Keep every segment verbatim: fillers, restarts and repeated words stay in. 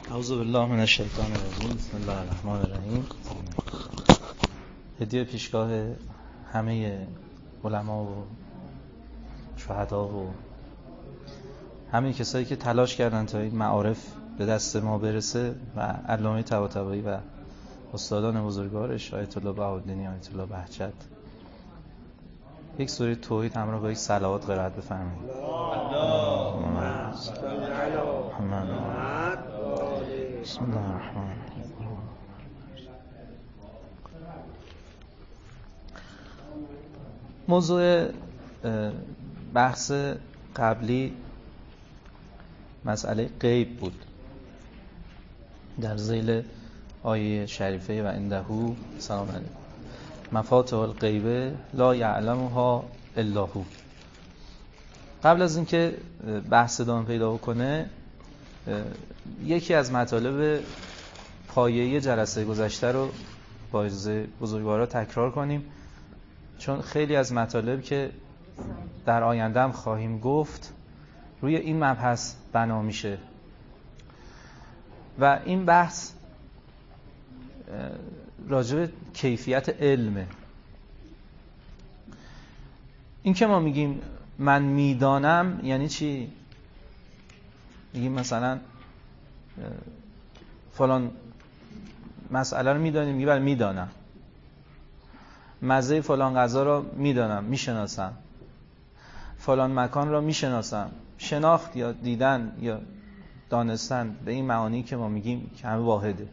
اعوذ بالله من الشیطان الرجیم. بسم الله الرحمن الرحیم. هدیه پیشگاه همه علما و شهدا و همه کسایی که تلاش کردن تا این معارف به دست ما برسه و علامه طباطبایی و استادان بزرگوارش آیت الله بهاءالدین آیت الله بهجت. یک سوره توحید همراه با یک صلوات قرائت بفرمایید. اللهم صل علی محمد. بسم الله الرحمن الرحیم. موضوع بحث قبلی مسئله غیب بود در ذیل آیه شریفه و عنده سلام علیکم مفاتیح الغیب لا یعلمها الا هو. قبل از اینکه بحث ادامه پیدا بکنه یکی از مطالب پایه‌ای جلسه گذشته رو با اجازه بزرگوارا تکرار کنیم، چون خیلی از مطالب که در آینده هم خواهیم گفت روی این مبحث بنا میشه و این بحث راجع به کیفیت علمه. این که ما میگیم من میدانم یعنی چی؟ میگیم مثلا فلان مسئله رو میدانیم، میگه بله میدانم، مزه فلان غذا رو میدانم، میشناسم، فلان مکان رو میشناسم. شناخت یا دیدن یا دانستن به این معانی که ما میگیم که همه واحده.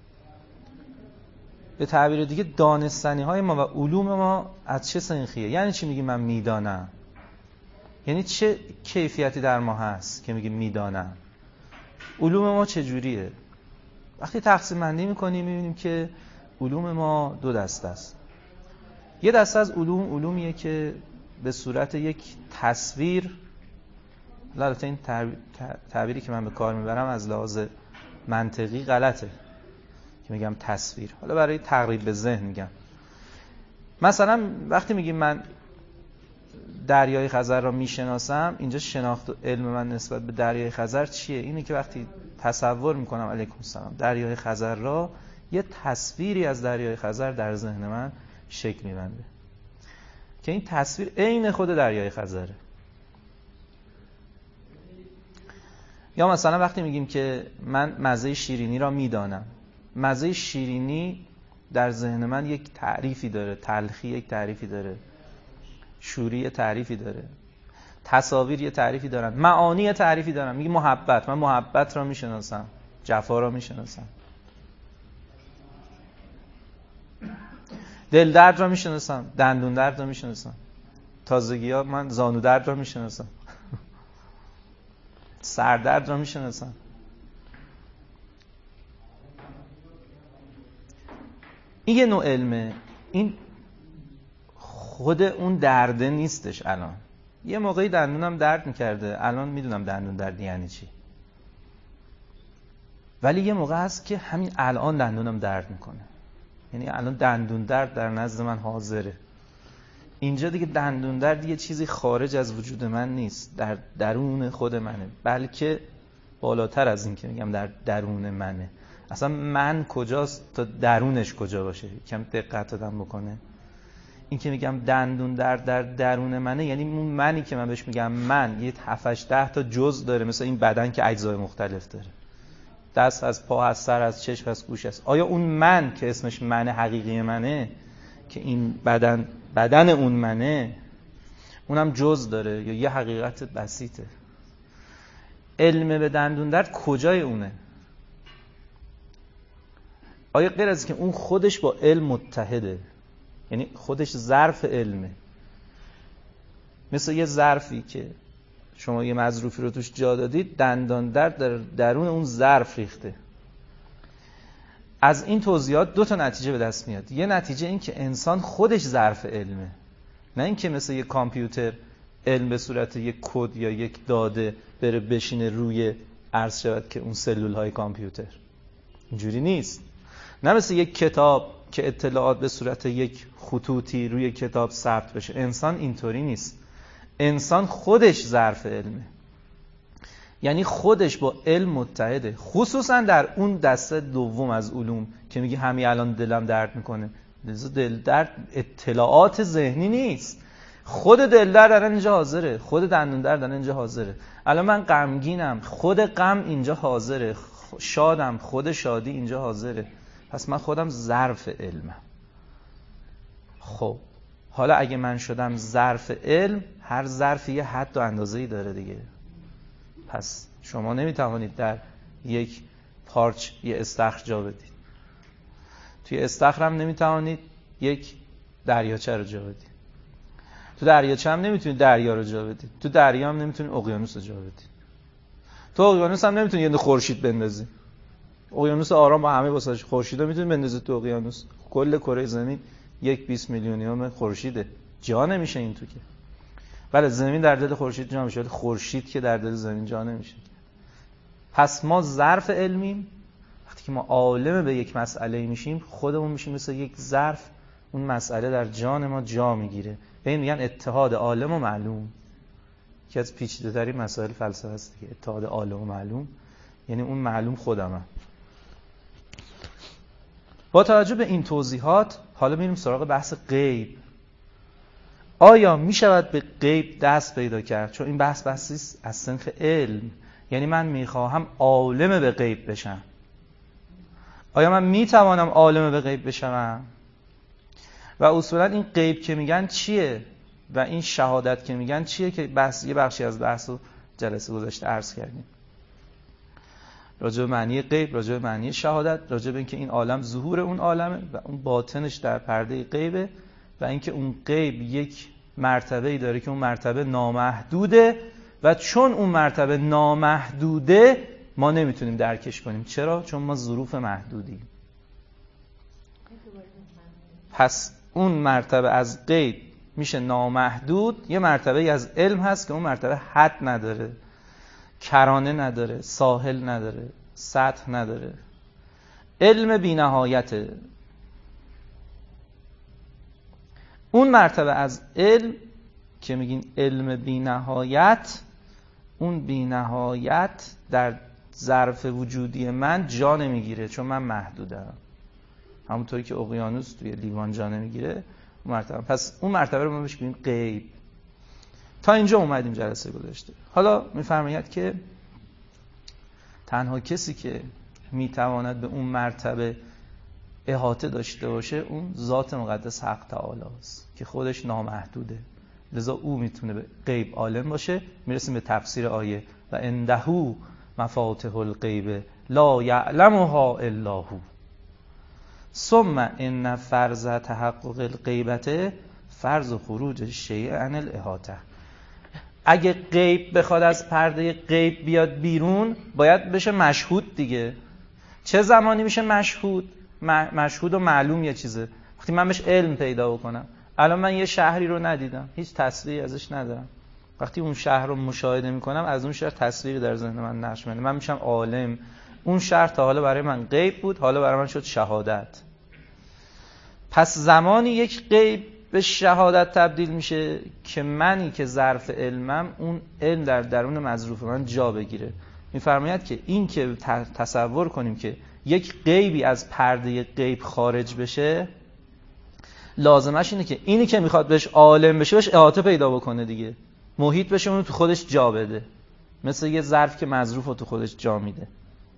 به تعبیر دیگه دانستنی های ما و علوم ما از چه سنخیه؟ یعنی چی میگیم من میدانم؟ یعنی چه کیفیتی در ما هست که میگیم میدانم؟ علوم ما چجوریه؟ وقتی تقسیم بندی میکنیم میبینیم که علوم ما دو دسته است. یه دسته از علوم علومیه که به صورت یک تصویر، البته این تعبیری که من به کار میبرم از لحاظ منطقی غلطه که میگم تصویر، حالا برای تقریب به ذهن میگم. مثلا وقتی میگیم من دریای خزر را میشناسم، اینجا شناخت و علم من نسبت به دریای خزر چیه؟ اینه که وقتی تصور میکنم علیکم السلام دریای خزر را، یه تصویری از دریای خزر در ذهن من شکل میبنده که این تصویر عین خود دریای خزره. یا مثلا وقتی میگیم که من مزه شیرینی را میدانم، مزه شیرینی در ذهن من یک تعریفی داره، تلخی یک تعریفی داره، شوری یه تعریفی داره، تصاویر یه تعریفی دارن، معانی یه تعریفی دارن. میگه محبت، من محبت را میشناسم، جفا را میشناسم، دل درد را میشناسم، دندون درد را میشناسم، تازگی ها من زانو درد را میشناسم، سر درد را میشناسم. این یه نوع علمه. این خود اون درده نیستش. الان یه موقعی دندونم درد میکرده، الان میدونم دندون درد یعنی چی. ولی یه موقع هست که همین الان دندونم درد میکنه، یعنی الان دندون درد در نزد من حاضره. اینجا دیگه دندون درد یه چیزی خارج از وجود من نیست، در درون خود منه، بلکه بالاتر از این که میگم در درون منه. اصلا من کجاست تا درونش کجا باشه؟ کم دقت دادم بکنه. این که میگم دندون درد در درون منه، یعنی اون منی که من بهش میگم من، یه هفت ده تا جزء داره، مثل این بدن که اجزای مختلف داره، دست از پا، از سر، از چشم، از گوش است. آیا اون من که اسمش من حقیقی منه، که این بدن بدن اون منه، اونم جزء داره یا یه حقیقت بسیطه؟ علم به دندون درد کجای اونه؟ آیا غیر از که اون خودش با علم متحده، یعنی خودش ظرف علمه، مثل یه ظرفی که شما یه مظروفی رو توش جا دادید، دندان درد در درون اون ظرف ریخته. از این توضیحات دو تا نتیجه به دست میاد. یه نتیجه این که انسان خودش ظرف علمه، نه این که مثل یه کامپیوتر علم به صورت یک کد یا یک داده بره بشینه روی عرض شود که اون سلول های کامپیوتر. اینجوری نیست. نه مثل یک کتاب که اطلاعات به صورت یک خطوطی روی کتاب ثبت بشه. انسان اینطوری نیست. انسان خودش ظرف علمه. یعنی خودش با علم متحده، خصوصا در اون دسته دوم از علوم که میگه همین الان دلم درد میکنه. دل درد اطلاعات ذهنی نیست، خود دل درد الان اینجا حاضره، خود دندون درد الان اینجا حاضره. الان من غمگینم، خود غم اینجا حاضره، شادم، خود شادی اینجا حاضره. پس من خودم ظرف علمم. خب حالا اگه من شدم ظرف علم، هر ظرفی یه حد و اندازه‌ای داره دیگه. پس شما نمیتوانید در یک پارچ یه استخر جا بدید، توی استخر هم نمیتوانید یک دریاچه رو جا بدید، تو دریاچه هم نمیتونید دریا رو جا بدید، تو دریا هم نمیتونید اقیانوس رو جا بدید، تو اقیانوس هم نمیتونید یه خورشید بندازید. اقیانوس آرام با همه واسش خورشیدا میتونید بندازید تو اقیانوس. کل کره زمین یک بیست میلیونیوم خورشیده، جا نمیشه این تو که. بله زمین در دل خورشید جا میشه، ولی خورشید که در دل زمین جا نمیشه. پس ما ظرف علمیم. وقتی که ما عالم به یک مسئله میشیم، خودمون میشیم مثل یک ظرف، اون مسئله در جان ما جا میگیره. به این میگن اتحاد عالم و معلوم. که از پیچیده ترین مسائل فلسفه است دیگه، اتحاد عالم و معلوم. یعنی اون معلوم خودمم. با توجه به این توضیحات حالا میریم سراغ بحث غیب. آیا می شود به غیب دست پیدا کرد؟ چون این بحث بحثی است از صنف علم. یعنی من میخواهم عالم به غیب بشم. آیا من میتوانم عالم به غیب بشم؟ و اصولا این غیب که میگن چیه و این شهادت که میگن چیه که بحث یه بخشی از بحث رو جلسه گذشته عرض کردیم. راجع به معنی غیب، راجع به معنی شهادت، راجع به اینکه این عالم ظهور اون عالمه و اون باطنش در پرده غیبه و اینکه اون غیب یک مرتبه‌ای داره که اون مرتبه نامحدوده و چون اون مرتبه نامحدوده ما نمیتونیم درکش کنیم. چرا؟ چون ما ظروف محدودیم. پس اون مرتبه از غیب میشه نامحدود. یه مرتبه از علم هست که اون مرتبه حد نداره، کرانه نداره، ساحل نداره، سطح نداره، علم بی نهایته. اون مرتبه از علم که میگین علم بی نهایت، اون بی نهایت در ظرف وجودی من جا نمیگیره چون من محدودم. همونطوری که اقیانوس توی لیوان جا نمیگیره اون مرتبه. پس اون مرتبه رو ما بهش میگیم غیب. تا اینجا اومدیم جلسه گذشته. حالا میفرماید که تنها کسی که میتواند به اون مرتبه احاطه داشته باشه اون ذات مقدس حق تعالی است که خودش نامحدوده، لذا او میتونه به غیب عالم باشه. میرسیم به تفسیر آیه و عنده مفاتح الغیب لا یعلمها الا هو ثم ان فرض تحقق الغیبت فرض خروج الشیء عن الاحاطه. اگه غیب بخواد از پرده غیب بیاد بیرون باید بشه مشهود دیگه. چه زمانی میشه مشهود؟ مشهود و معلوم یه چیزه وقتی من بهش علم پیدا بکنم. الان من یه شهری رو ندیدم، هیچ تصویری ازش ندارم. وقتی اون شهر رو مشاهده میکنم از اون شهر تصویری در ذهن من نقش میکنه، من میشم عالم. اون شهر تا حالا برای من غیب بود، حالا برای من شد شهادت. پس زمانی یک غیب به شهادت تبدیل میشه که منی که ظرف علمم اون علم در درون مظروف من جا بگیره. میفرماید که این که تصور کنیم که یک غیبی از پرده غیب خارج بشه لازمش اینه که اینی که میخواد بهش عالم بشه بهش احاطه پیدا بکنه دیگه، محیط بشه، اونو تو خودش جا بده، مثل یه ظرف که مظروف رو تو خودش جا میده.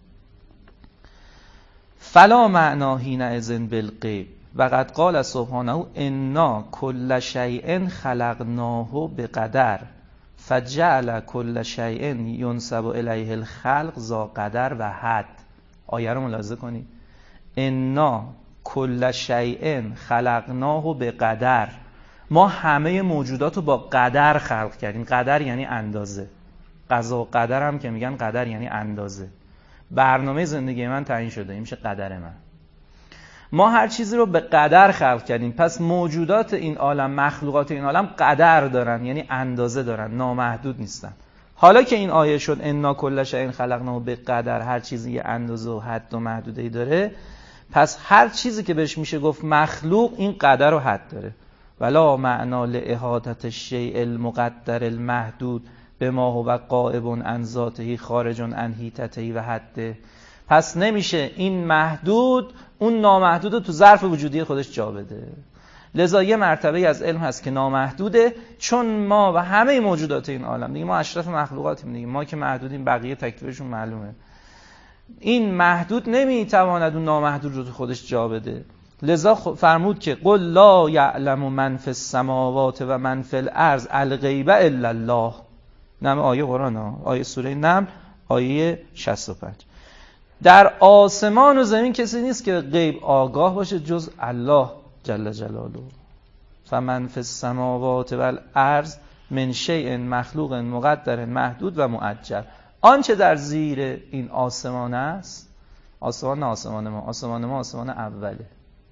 فلا معنا حینئذ بالغیب و قد قال سبحانه انا کل شیء خلقناه بقدر فجعل کل شیء ینسب الیه الخلق ذا قدر و حد. آیه رو ملاحظه کنید. انا کل شیء خلقناه بقدر، ما همه موجودات رو با قدر خلق کردیم. قدر یعنی اندازه. قضا و قدر هم که میگن قدر یعنی اندازه. برنامه زندگی من تعیین شده، این میشه قدر من. ما هر چیزی رو به قدر خلق کردیم. پس موجودات این عالم، مخلوقات این عالم قدر دارن، یعنی اندازه دارن، نامحدود نیستن. حالا که این آیه شد انا کل شیء خلقناه بقدر، هر چیزی یه اندازه و حد و محدوده‌ای داره، پس هر چیزی که بهش میشه گفت مخلوق این قدر و حد داره. ولا معنا لاحاطه الشیء المقدر المحدود به ما هو قائب عن ذاته خارج عن حیطته و حده. پس نمیشه این محدود اون نامحدود رو تو ظرف وجودی خودش جا بده. لذا یه مرتبه از علم هست که نامحدوده، چون ما و همه موجودات این عالم دیگه، ما اشرف مخلوقاتیم دیگه، ما که محدودیم بقیه تکلیفشون معلومه، این محدود نمیتواند اون نامحدود رو تو خودش جا بده. لذا فرمود که قل لا یعلم من فی السماوات و من فی الارض الغیب الا الله. نم آیه قرآن ها، آیه سوره نمل آیه شصت و پنج. در آسمان و زمین کسی نیست که غیب آگاه باشه جز الله جل جلاله. فمن فی السماوات و الارض من شیء مخلوق مقدر محدود و مؤجل. آنچه در زیر این آسمان است، آسمان نه آسمان ما، آسمان ما آسمان اوله.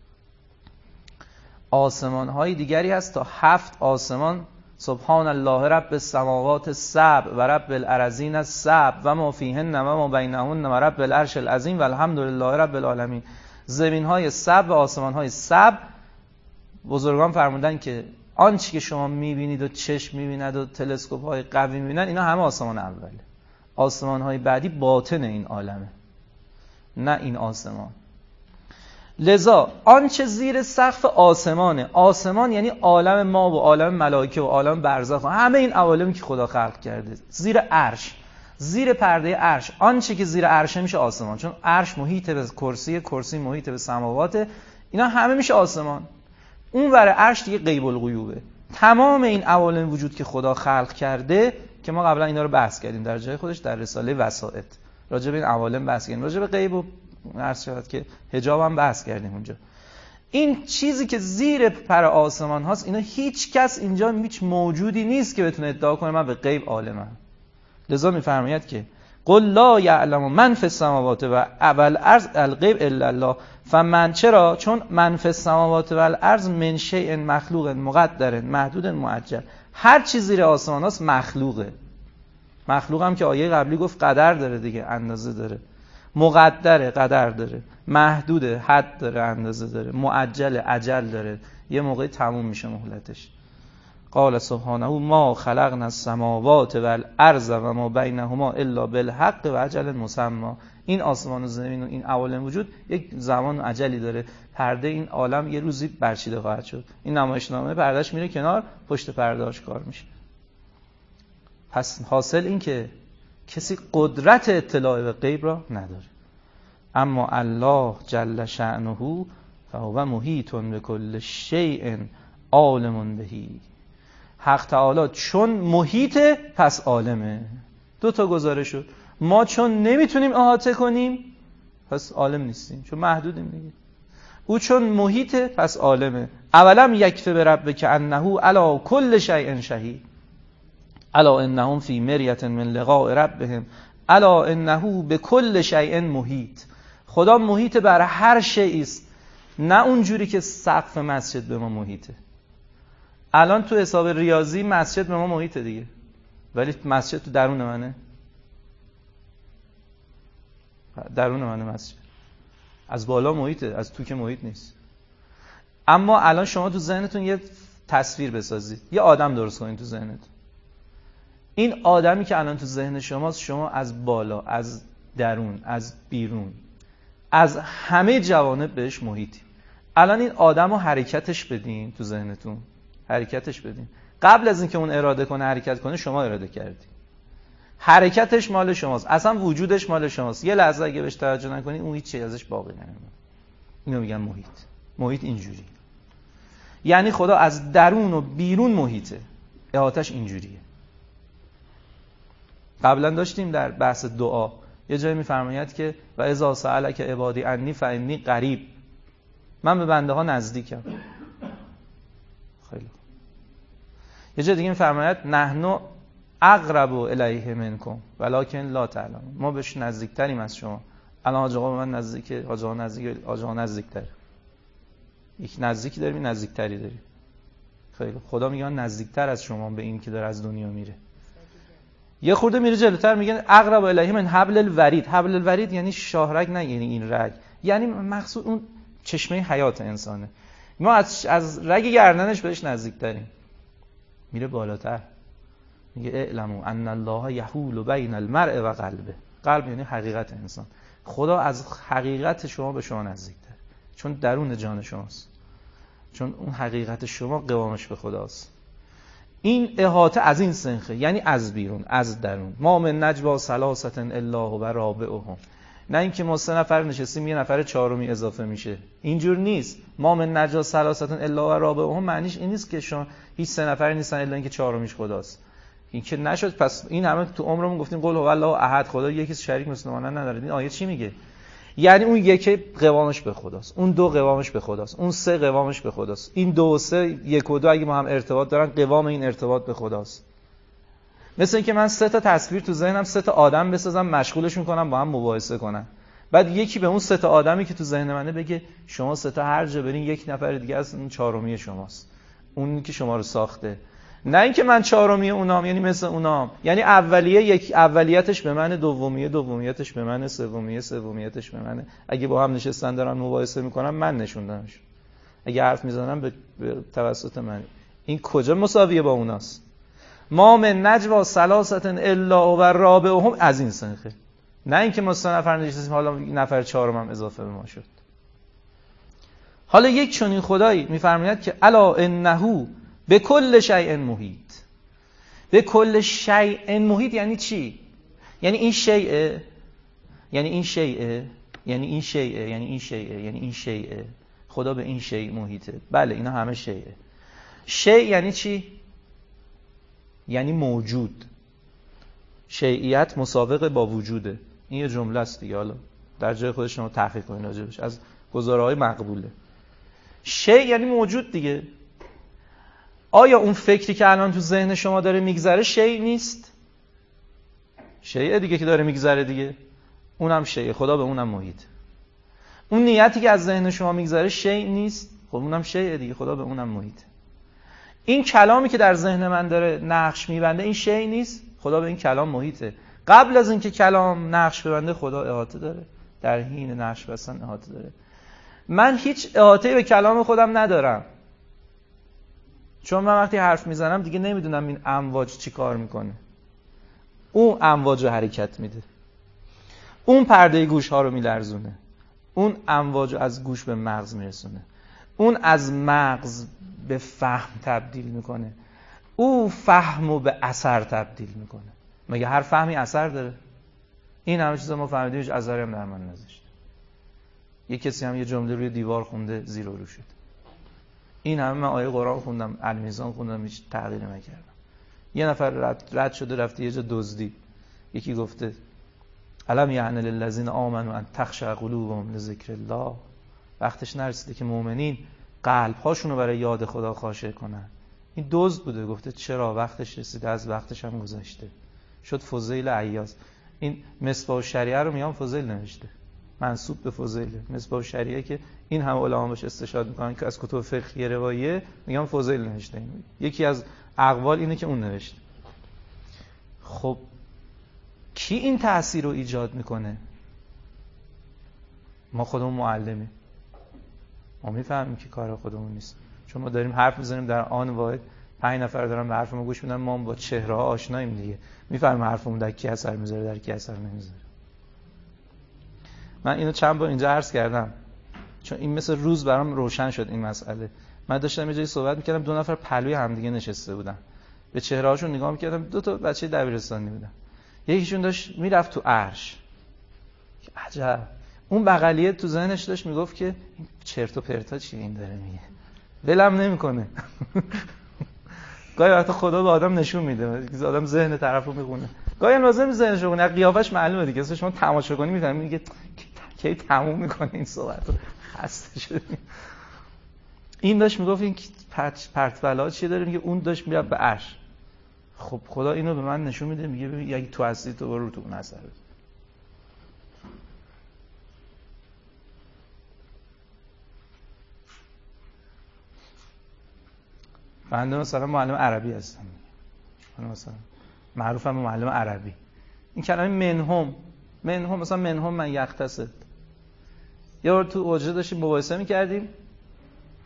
آسمان های دیگری هست تا هفت آسمان. سبحان الله رب السماوات السبع و رب الارضین السبع و ما فیهن و ما بینهن و رب العرش العظیم و الحمد لله رب العالمین. زمین های سبع و آسمان های سبع، بزرگان فرمودن که آنچه که شما میبینید و چشم میبیند و تلسکوپ های قوی میبینن، اینا همه آسمان اوله. آسمان های بعدی باطن این عالمه، نه این آسمان. لذا آنچه زیر سقف آسمانه، آسمان یعنی عالم ما و عالم ملائکه و عالم برزخ و همه این عوالمی که خدا خلق کرده، زیر عرش، زیر پرده عرش، آنچه که زیر عرشه میشه آسمان، چون عرش محیط به کرسی، کرسی محیط به سماوات، اینا همه میشه آسمان. اون ور عرش دیگه غیب الغیوبه. تمام این عوالم وجود که خدا خلق کرده، که ما قبلا اینا رو بحث کردیم در جای خودش در رساله وسائط، راجع به این عوالم بحث کردیم، راجع به غیب و عرض شد که حجاب هم بحث کردیم اونجا. این چیزی که زیر پر آسمان هاست، اینا هیچ کس اینجا هیچ موجودی نیست که بتونه ادعا کنه من به غیب عالمم. لذا میفرماید که قل لا یعلم من فی السماوات و الارض الغیب الا الله. فمن، چرا؟ چون من فی السماوات و الارض من شیء مخلوق مقدر محدود مؤجل. هر چیز زیر آسمان هاست مخلوقه. مخلوق هم که آیه قبلی گفت قدر داره دیگه، اندازه داره. مقدره، قدر داره. محدوده، حد داره، اندازه داره. مؤجل، اجل داره، یه موقعی تموم میشه مهلتش. قال سبحانه ما خلقنا السماوات و الارض و ما بینهما الا بالحق و اجل مسمى. این آسمان و زمین و این عوالم وجود یک زمان و اجلی داره. پرده این عالم یه روزی برچیده خواهد شد. این نمایشنامه پردهش میره کنار، پشت پردهش کار میشه. پس حاصل این که کسی قدرت اطلاع به غیب را نداره. اما الله جل شأنه فهو محیط بكل شیء عالم بهی. حق تعالی چون محیطه پس عالمه. دو تا گزارش شد. ما چون نمیتونیم احاطه کنیم پس عالم نیستیم، چون محدودیم دیگه. او چون محیطه پس عالمه. اولم یکفی بربک انه علی کل شیء شهید الا انهم فی مریة من لقاء ربهم الا انه بكل شیء محیط. خدا محیط بر هر شیء است، نه اونجوری که سقف مسجد به ما محیطه. الان تو حساب ریاضی مسجد به ما محیطه دیگه، ولی مسجد تو درون منه، درون منه مسجد، از بالا محیطه، از تو که محیط نیست. اما الان شما تو ذهنتون یه تصویر بسازید، یه آدم درست کنید تو ذهنتون. این آدمی که الان تو ذهن شماست، شما از بالا، از درون، از بیرون، از همه جوانب بهش محیطی. الان این آدم رو حرکتش بدین تو ذهنتون، حرکتش بدین. قبل از اینکه اون اراده کنه حرکت کنه، شما اراده کردی. حرکتش مال شماست، اصلا وجودش مال شماست. یه لحظه اگه بهش توجه نکنی اون هیچ چیزی ازش باقی نمیمونه. اینو میگن محیط. محیط اینجوری، یعنی خدا از درون و بیرون محیطه، احاطه‌اش اینجوریه. قبلا داشتیم در بحث دعا یه جایی میفرماید که و اذا سألک عبادی عنی فانی قریب، من به بنده ها نزدیکم. خیلی یه جای دیگه میفرماید نحنو اقرب الیه منکم ولکن لا تعلمون، ما بهش نزدیکتریم از شما. الان حاج آقا به من نزدیکه، حاج آقا نزدیک، حاج آقا نزدیکتر. یک نزدیکی داریم، نزدیکتری داریم. خیلی خدا میگه نزدیکتر از شما به این که داره از دنیا میره. یه خورده میره جلوتر میگن اقرب الیه من حبل الورید. حبل الورید یعنی شاهرگ، نه یعنی این رگ، یعنی مقصود اون چشمه حیات انسانه. ما از از رگ گردنش بهش نزدیکتریم. میره بالاتر، میگه اعلموا ان الله یحول بین المرء و قلبه. قلب یعنی حقیقت انسان. خدا از حقیقت شما به شما نزدیک‌تر، چون درون جان شماست، چون اون حقیقت شما قوامش به خداست. این احاطه از این سنخه، یعنی از بیرون، از درون. ما من نجوا ثلاثه الا و رابعهم. نه اینکه ما سه نفر نشستیم یه نفر چهارمی اضافه میشه، اینجور نیست. ما من نجوا ثلاثه الا و رابعهم معنیش این نیست که شما هیچ سه نفری نیستن الا اینکه چهارمیش خداست. این که نشد. پس این همه تو عمرمون گفتیم قل هو الله احد، خدا یکی شریک مثل ما نداره. این آیه چی میگه؟ یعنی اون یکی قوامش به خداست، اون دو قوامش به خداست، اون سه قوامش به خداست. این دو و سه، یک و دو اگه ما هم ارتباط دارن، قوام این ارتباط به خداست. مثل اینکه من سه تا تصویر تو ذهنم، سه تا آدم بسازم، مشغولشون کنم با هم مباحثه کنن. بعد یکی به اون سه تا آدمی که تو ذهن منه بگه شما سه تا هر جا برین یک نفر دیگه از اون چهارمی شماست، اون که شما رو ساخته. نه اینکه من چهارمی اونام، یعنی مثل اونام، یعنی اولیه یک اولیتش به من، دومیه دومیتش به من، سومیه سومیتش به من. اگه با هم نشستن دارن مباحثه میکنن، من نشوندمش. اگه حرف میزنن به توسط من. این کجا مساویه با اوناست؟ ما من نجوا ثلاثه الا و رابعهم، از این سنخه. نه اینکه ما سه نفر نشستیم حالا نفر چهارم هم اضافه به ما شد. حالا یک چنین خدایی میفرماید که الا انه به کل شیء محیط. به کل شیء محیط یعنی چی؟ یعنی این شیء، یعنی این شیء، یعنی این شیء، یعنی این شیء، یعنی این شیء. خدا به این شیء محیطه. بله اینا همه شیء. شیء یعنی چی؟ یعنی موجود. شیعیت مسابقه با وجوده. این یه جمله است دیگه، حالا در جای خودش شما تحقیق کنید راجعش، از گزاره‌های مقبوله. شیء یعنی موجود دیگه. آیا اون فکری که الان تو ذهن شما داره میگذره شیء نیست؟ شیء دیگه که داره میگذره دیگه. اونم شیء، خدا به اونم محیط. اون نیتی که از ذهن شما میگذره شیء نیست؟ خب اونم شیء دیگه، خدا به اونم محیط. این کلامی که در ذهن من داره نقش میبنده، این شیء نیست؟ خدا به این کلام محیطه. قبل از اینکه کلام نقش ببنده خدا احاطه داره، در حین نقش بستن احاطه داره. من هیچ احاطه‌ای به کلام خودم ندارم، چون من وقتی حرف میزنم دیگه نمیدونم این امواج چی کار میکنه. اون امواج رو حرکت میده، اون پرده گوش ها رو میلرزونه، اون امواج رو از گوش به مغز میرسونه، اون از مغز به فهم تبدیل میکنه، او فهم رو به اثر تبدیل میکنه. مگه هر فهمی اثر داره؟ این همه چیزا ما فهمیدیم، هیچ اثری هم در من نذاشته. یه کسی هم یه جمله روی دیوار خونده زیر و رو شد. این همه من آیه قرآن خوندم، المیزان خوندم، هیچ تغییری نکردم. یه نفر رد, رد شده رفته یه جا دزدی، یکی گفته الم یعن للذین آمنوا ان تخشع قلوبهم لذکر الله. وقتش نرسیده که مؤمنین قلب هاشون رو برای یاد خدا خاشع کنن. این دزد بوده، گفته چرا وقتش رسیده، از وقتش هم گذشته. شد فضیل عیاض. این مصباح الشریعه رو میام فضیل نوشته، منسوب به فضیله. مصباح الشریعه که این هم علما باش استشهاد میکنن که از کتب فقهی رواییه، میگم فضیل نوشته. این یکی از اقوال اینه که اون نوشته. خب کی این تأثیر رو ایجاد میکنه؟ ما خودمون معلمیم، ما میفهمیم که کار خودمون نیست، چون ما داریم حرف میزنیم در آن واحد، پنج نفر دارن به حرف ما گوش میدن، ما با چهره ها آشناییم دیگه، میفهمیم حرفمون در کی اثر میذاره، در کی اثر نمیذاره. من اینو چند بار اینجا عرض کردم، چون این مثل روز برام روشن شد این مسئله. من داشتم یه جایی صحبت میکردم، دو نفر پلوی همدیگه نشسته بودن، به چهره هاشون نگاه میکردم، دو تا بچه دبیرستانی بودن. یکیشون داشت میرفت تو عرش، عجب. اون بغلیه تو ذهنش داشت میگفت که این چرت و پرتا چیه این داره میگه، ولم نمیکنه. گاهی وقتا خدا به آدم نشون میده، آدم ذهن طرفو میخونه، گاهی هم لازم ذهنش رو کنه، قیافش معلومه دیگه. اصلا شما تماشا کنی میفهمی میگه کی تموم میکنه این صحبتو، خسته شدی. این داشت میگفت این پرت پرت بلا چیه داره میگه، اون داشت میره به عرش. خب خدا اینو به من نشون میده، میگه ببین اگه تو هستی تو برو تو اون اثر بده. بنده مثلا معلم عربی هستم، من مثلا معروفم به معلم عربی. این کلمه منهم، منهم مثلا منهم من یختصد، یه بار تو اوجه داشتیم مباحثه میکردیم،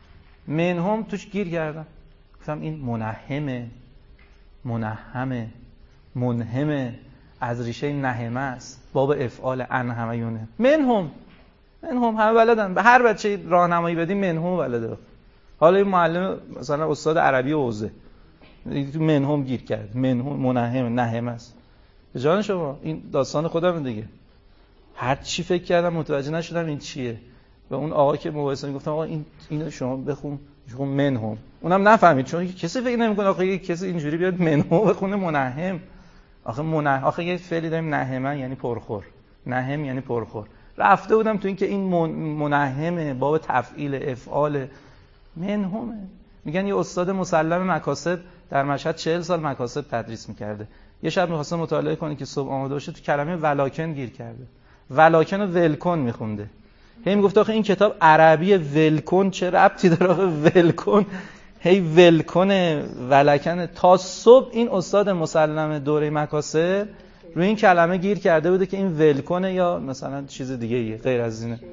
منهم توش گیر کردم، گفتم این منهمه منهمه منهم، از ریشه نهمه است، باب افعال انهم یونه. منهم منهم همه بلدن، به هر بچه راهنمایی بدیم منهم بلده. حالا این معلم مثلا استاد عربی حوزه تو منهم گیر کرد، منهم منهم نهمه است. به جان شما این داستان خودم دیگه، هر چی فکر کردم متوجه نشدم این چیه. به اون آقا که مباحثه میگفتم آقا این اینو شما بخون، شما منهم، اونم نفهمید چون کسی فکر نمیکنه آخه کسی اینجوری بیاد منهم بخونه منهم. آخه منهم آخه یه فعلی داریم نهمن یعنی پرخور، نهم یعنی پرخور. رفته بودم تو این که این منهمه، باب تفعیل افعال منهمه. میگن یه استاد مسلم مکاسب در مشهد چهل سال مکاسب تدریس میکرده. یه شب می‌خواسته مطالعه کنه که صبح آماده باشه، تو کلمه ولکن گیر کرده، ولکن و ولکن میخونده. هی میگفت آخه این کتاب عربی ولکن چه ربطی داره آخه ولکن، هی ولکن ولکن. تا صبح این استاد مسلم دوره مکاسب روی این کلمه گیر کرده بوده که این ولکنه یا مثلا چیز دیگه ایه غیر از اینه.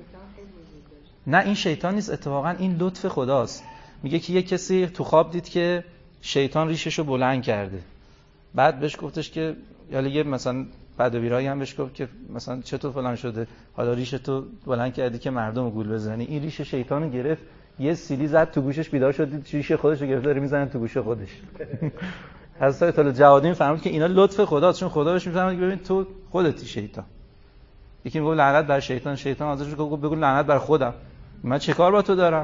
نه این شیطان نیست، اتفاقا این لطف خداست. میگه که یه کسی تو خواب دید که شیطان ریششو بلند کرده، بعد بهش گفتش که یالا یه مثلا بدویرایی هم بهش گفت که مثلا چطور فلان شده، حالا ریشتو بلند کردی که مردم گول بزنی. این ریش شیطانو گرفت، یه سیلی زد تو گوشش، بیدار شد دید ریش خودش رو گرفت داره میزنه تو گوش خودش. حضرت تعالی جوادی میفهمید که اینا لطف خداست، چون خدا بهش میفهمید که ببین تو خودتی شیطان. یکی میگه لعنت بر شیطان، شیطان حاضرش گفت بگو لعنت بر خودم، من چه کار با تو دارم؟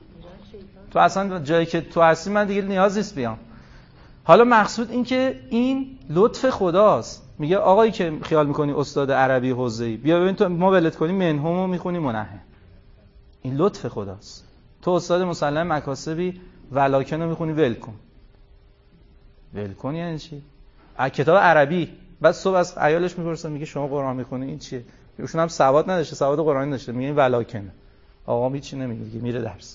تو اصلا جایی که تو هستی من دیگه نیاز نیست بیام. حالا مقصود این که این لطف خداست. میگه آقایی که خیال میکنی استاد عربی حوزه‌ای، بیا ببین تو ما ولت کنی منهمو میخونی منهم، این لطف خداست. تو استاد مسلم مکاسبی ولکن میخونی ولکن. ولکن یعنی چی؟ کتاب عربی. بعد صبح از عیالش میپرسه میگه شما قرآن میخونی این چیه؟ ایشون هم سواد نداشته، سواد قرآنی داشته، میگه این ولکن. آقا هیچی نمیگه، میره درس.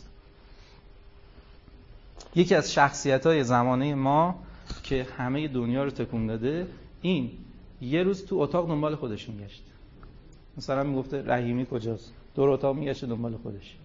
یکی از شخصیت‌های زمانه ما که همه دنیا رو تکون داده، این یه روز تو اتاق دنبال خودش میگشت. مثلا میگفته رحیمی کجاست؟ دور اتاق میگشت دنبال خودش.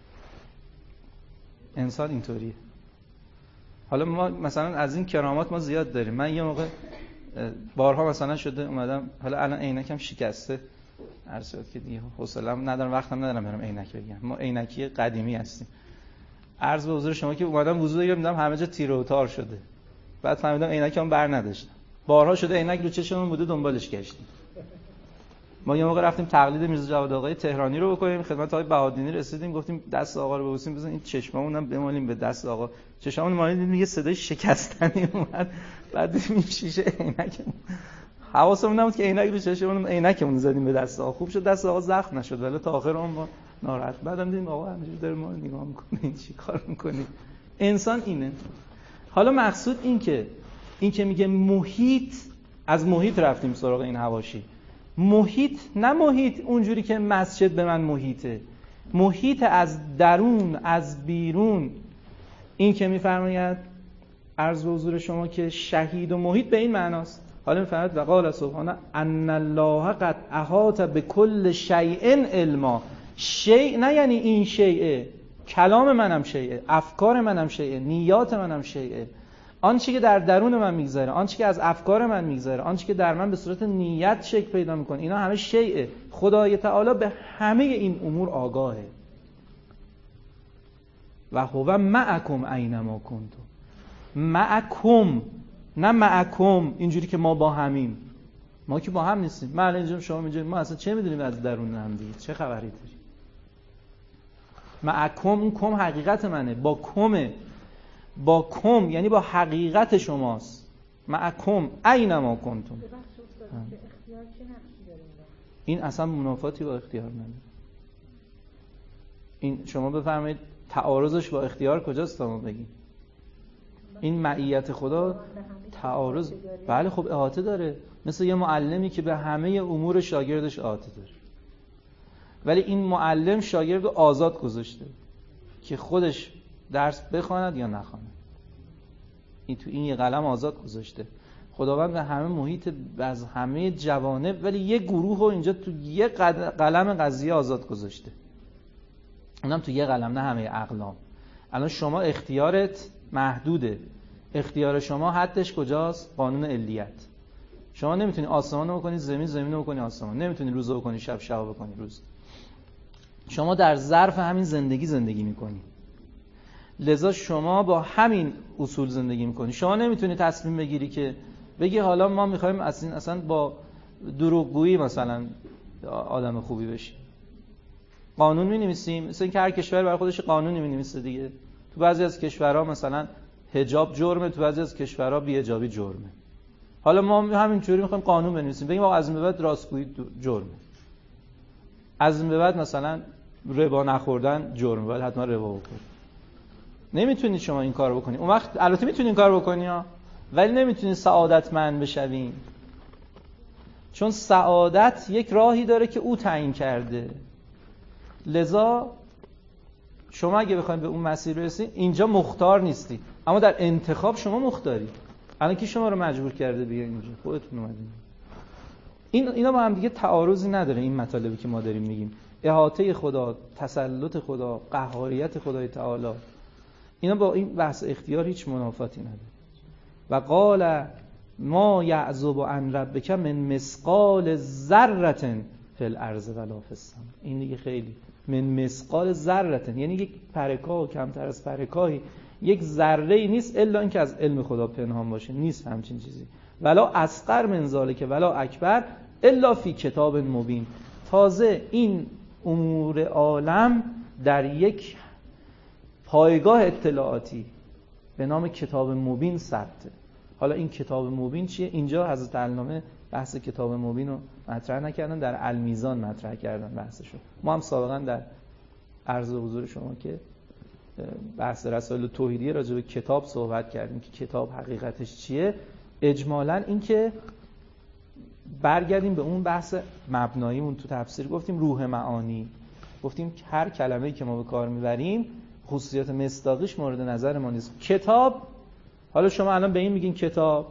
انسان اینطوریه. حالا ما مثلا از این کرامات ما زیاد داریم. من یه موقع بارها مثلا شده اومدم، حالا الان عینکم شکسته، عرض شد که دیگه حوصله‌ام ندارم، وقتم ندارم برم عینک بگیرم. ما عینکی قدیمی هستیم. عرض به حضور شما که اومدم وضو بگیرم دیدم همه جا تیره و تار شده. بعد فهمیدم عینکم بر نداشتم. بارها شده عینک رو چشممون بوده دنبالش گشتیم. ما یه موقع رفتیم تقلید میرزا جواد آقای تهرانی رو بکنیم، خدمت آقای بهادینی رسیدیم، گفتیم دست آقا رو ببوسیم، بزن این چشممون هم بمالیم به دست آقا. چشممون مالید دیدیم یه صدای شکستنی اومد. بعد دیدیم شیشه عینکمون، حواسمون نبود که عینک رو چشممون، عینکمون زدیم به دست آقا. خوب شد دست آقا زخم نشد، ولی تا آخر اون ما ناراحت. بعدم دیدیم آقا همینجوری داره ما رو نگاه میکنه، این چی کار میکنی؟ انسان اینه. حالا مقصود این که این که میگه محیط، از محیط رفتیم سراغ این حواشی. محیط نه محیط اونجوری که مسجد به من محیطه، محیط از درون از بیرون. این که میفرماید عرض به حضور شما که شهید و محیط به این معناست. حالا میفرماید وقال سبحانه ان الله قد احاط بكل شیء علما. شیء نه یعنی این شیء، کلام منم شیء، افکار منم شیء، نیات منم شیء. آنچه که در درون من میگذره، آنچه که از افکار من میگذره، آنچه که در من به صورت نیت شکل پیدا میکنه، اینا همه شیء. خدای تعالی به همه این امور آگاهه. و هو معکم اینما کنتم. معکم نه معکم اینجوری که ما با همیم. ما که با هم نیستیم. من الان اینجا شما اینجا، ما اصلا چه میدونیم از درون هم دیگه؟ چه خبری داری؟ معکم، اون کم حقیقت منه، با کمه، با کم یعنی با حقیقت شماست. معکم اینما کنتم. این اصلا منافاتی با اختیار نداره. این شما بفرمایید تعارضش با اختیار کجاست تا ما بگیم؟ این معیت خدا تعارض، بله خب احاطه داره، مثل یه معلمی که به همه امور شاگردش احاطه داره. ولی این معلم شاگرد آزاد گذاشته که خودش درس بخواند یا نخواند. این تو این یه قلم آزاد گذاشته. خداوند به همه محیط، از همه جوانب، ولی یه گروه رو اینجا تو یه قلم قضیه آزاد گذاشته. اونم تو یه قلم، نه همه اقلام. الان شما اختیارت محدوده. اختیار شما حدش کجاست؟ قانون علیت. شما نمیتونی آسمان رو بکنی زمین، زمین رو بکنی آسمان، نمیتونی روز رو بکنی شب، شب رو بکنی روز. شما در ظرف همین زندگی زندگی میکنی، لذا شما با همین اصول زندگی میکنی. شما نمیتونی تصمیم بگیری که بگی حالا ما میخوایم اصلا اصلا با دروغگویی مثلا آدم خوبی بشیم. قانون می‌نویسیم، مثلا اینکه هر کشور برای خودش قانونی می‌نویسه دیگه. تو بعضی از کشورها مثلا حجاب جرمه، تو بعضی از کشورها بی‌حجابی جرمه. حالا ما همینجوری می‌خوایم قانون بنویسیم، بگیم آقا از این به بعد راستگویی جرمه، از این به بعد مثلا ربا نخوردن جرمه، باید حتما ربا بخوری. نمیتونید شما این کارو بکنید. اون وقت البته میتونید این کارو بکنی ها، ولی نمیتونید سعادتمند بشوین، چون سعادت یک راهی داره که او تعیین کرده. لذا شما اگه بخواید به اون مسیر برسید، اینجا مختار نیستید، اما در انتخاب شما مختاری. الان کی شما رو مجبور کرده بیاین اینجا؟ خودتون اومدین. این اینا با هم دیگه تعارضی نداره. این مطالبی که ما داریم میگیم، احاطه خدا، تسلط خدا، قهاریت خدای تعالی، اینا با این بحث اختیار هیچ منافاتی نداره. و قال ما یعزب عن ربک من مثقال ذره فی الارض ولا فی السماء. این دیگه خیلی من مثقال ذره، یعنی یک پرکاه، کمتر از پرکاهی، یک ذره‌ای نیست الا اینکه از علم خدا پنهان باشه. نیست همچین چیزی. ولا اصغر من ذلک ولا اکبر الا فی کتاب مبین. تازه این امور عالم در یک پایگاه اطلاعاتی به نام کتاب مبین ثبته. حالا این کتاب مبین چیه؟ اینجا حضرت علامه بحث کتاب مبین رو مطرح نکردن، در المیزان مطرح کردن بحثشو. ما هم سابقا در عرض حضور شما که بحث رسائل توحیدیه راجع به کتاب صحبت کردیم که کتاب حقیقتش چیه. اجمالاً این که برگردیم به اون بحث مبناییمون تو تفسیر، گفتیم روح معانی، گفتیم هر کلمه‌ای که ما به کار میبریم خصوصیات مصداقیش مورد نظر ما نیست. کتاب، حالا شما الان به این میگین کتاب،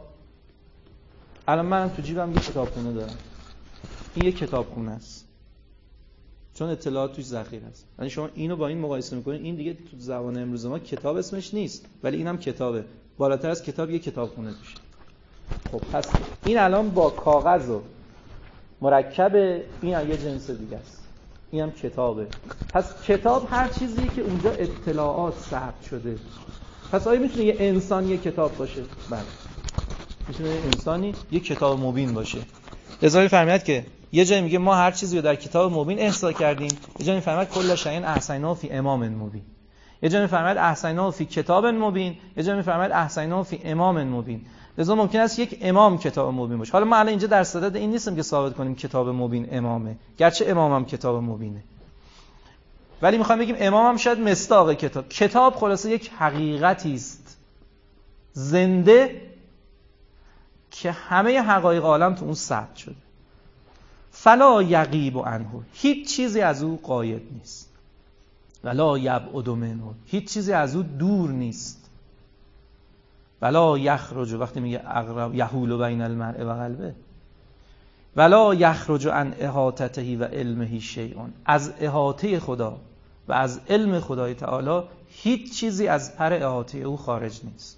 الان من تو جیبم یه کتابخونه دارم، این یه کتابخونه است چون اطلاعات توش ذخیره است. یعنی شما اینو با این مقایسه میکنین، این دیگه تو زبان امروز ما کتاب اسمش نیست، ولی اینم کتابه، بالاتر از کتاب یه کتابخونه توشه. خب پس این الان با کاغذ و مرکب، این یه جنس دیگه است، اینم کتابه. پس کتاب هر چیزی که اونجا اطلاعات ثبت شده. پس آیا میتونه یه انسان یه کتاب باشه؟ بله، میتونه یه انسانی یه کتاب مبین باشه. لذا می‌فرماید که یه جایی میگه ما هر چیزی رو در کتاب مبین احصا کردیم، یه جایی می‌فرماید کل شیء احصیناه فی امام مبین، یه جایی می‌فرماید احصیناه فی کتاب مبین، یه جایی می‌فرماید احصیناه فی امام مبین. لذا ممکن است یک امام کتاب مبین باشه. حالا ما الان اینجا در صدد این نیستیم که ثابت کنیم کتاب مبین امامه، گرچه امام هم کتاب مبینه، ولی میخوایم بگیم امام هم شاید مصداق کتاب. کتاب خلاصه یک حقیقتی است زنده که همه حقایق عالم تو اون ثبت شده. فلا یغیب عنه، هیچ چیزی از او غایب نیست. ولا یبعد منه، هیچ چیزی از او دور نیست. ولا یخرج، وقتی میگه اقرب یحول بین المرء و قلبه، ولا یخرج عن احاطته و علمه شیء، از احاطه خدا و از علم خدای تعالی هیچ چیزی از پر احاطه او خارج نیست.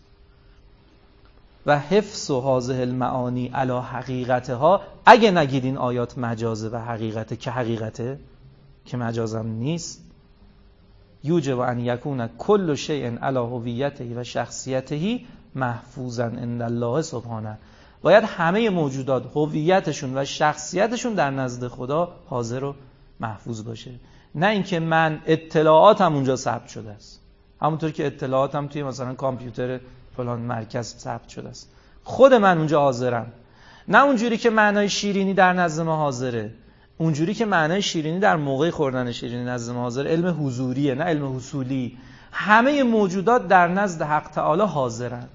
و حفظ هذه المعانی علی حقیقتها، اگه نگید این آیات مجازه و حقیقته، که حقیقته که مجازم نیست، یوجب ان یکون کل شیء علی هویته و شخصیته محفوظا عند الله سبحانه. باید همه موجودات هویتشون و شخصیتشون در نزد خدا حاضر و محفوظ باشه، نه اینکه من اطلاعاتم اونجا ثبت شده است، همونطور که اطلاعاتم توی مثلا کامپیوتر فلان مرکز ثبت شده است. خود من اونجا حاضرم، نه اونجوری که معنای شیرینی در نزد ما حاضره، اونجوری که معنای شیرینی در موقع خوردن شیرینی نزد ما حاضره. علم حضوریه، نه علم حصولی. همه موجودات در نزد حق تعالی حاضرن.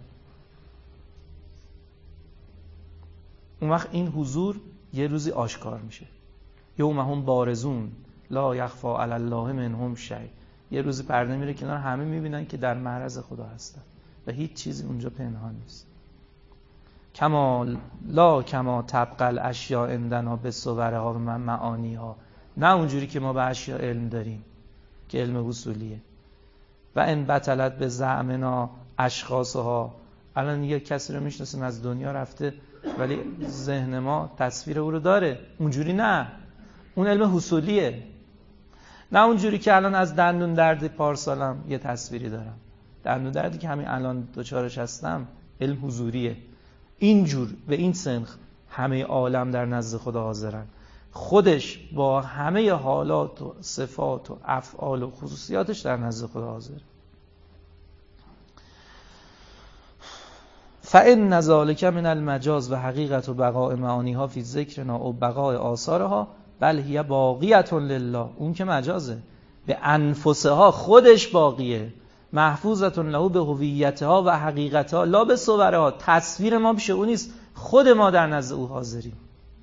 اون وقت این حضور یه روزی آشکار میشه. یوم هم بارزون لا یخفی علی الله منهم شیء. یه روزی پرده میره کنار، همه میبینن که در معرض خدا هستن و هیچ چیزی اونجا پنهان نیست. کما لا کما تبقى الاشیاء عندنا بصورها و معانیها، نه اونجوری که ما به اشیاء علم داریم که علم اصولیه. و ان بطلت به زعمنا اشخاصها، الان یه کسی رو میشناسیم از دنیا رفته ولی ذهن ما تصویر او رو داره. اونجوری نه، اون علم حصولیه. نه اونجوری که الان از دندون درد پارسالم یه تصویری دارم، دندون دردی که همین الان دوچارش هستم علم حضوریه. اینجور به این سنخ همه عالم در نزد خدا حاضرن، خودش با همه حالات و صفات و افعال و خصوصیاتش در نزد خدا حاضر. فإن ذلک من المجاز و حقیقت و بقاء معانیها فی ذکرنا و بقاء آثارها بل هی باقیة لله. اون که مجازه، به انفسها خودش باقیه، محفوظة له به هویتها و حقیقتها لا به صورها. تصویر ما پیش اون نیست، خود ما در نزد او حاضریم.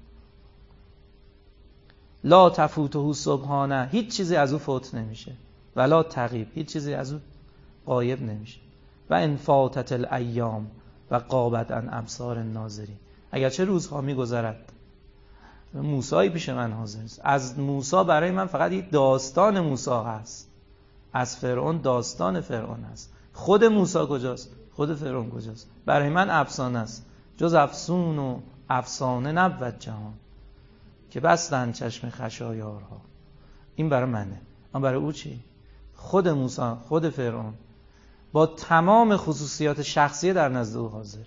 لا تفوته سبحانه، هیچ چیزی از او فوت نمیشه، ولا تغیب، هیچ چیزی از او غایب نمیشه. و ان فاتت الایام و غابت عن ابصار الناظرین. اگرچه روزها میگذرد، موسی پیش من حاضر است. از موسی برای من فقط یک داستان موسی هست، از فرعون داستان فرعون هست. خود موسی کجاست؟ خود فرعون کجاست؟ برای من افسانه است. جز افسون و افسانه نبود جهان که بستن چشم خشایارها. این برای منه. اما برای او چی؟ خود موسی، خود فرعون با تمام خصوصیات شخصی در نزد او حاضر.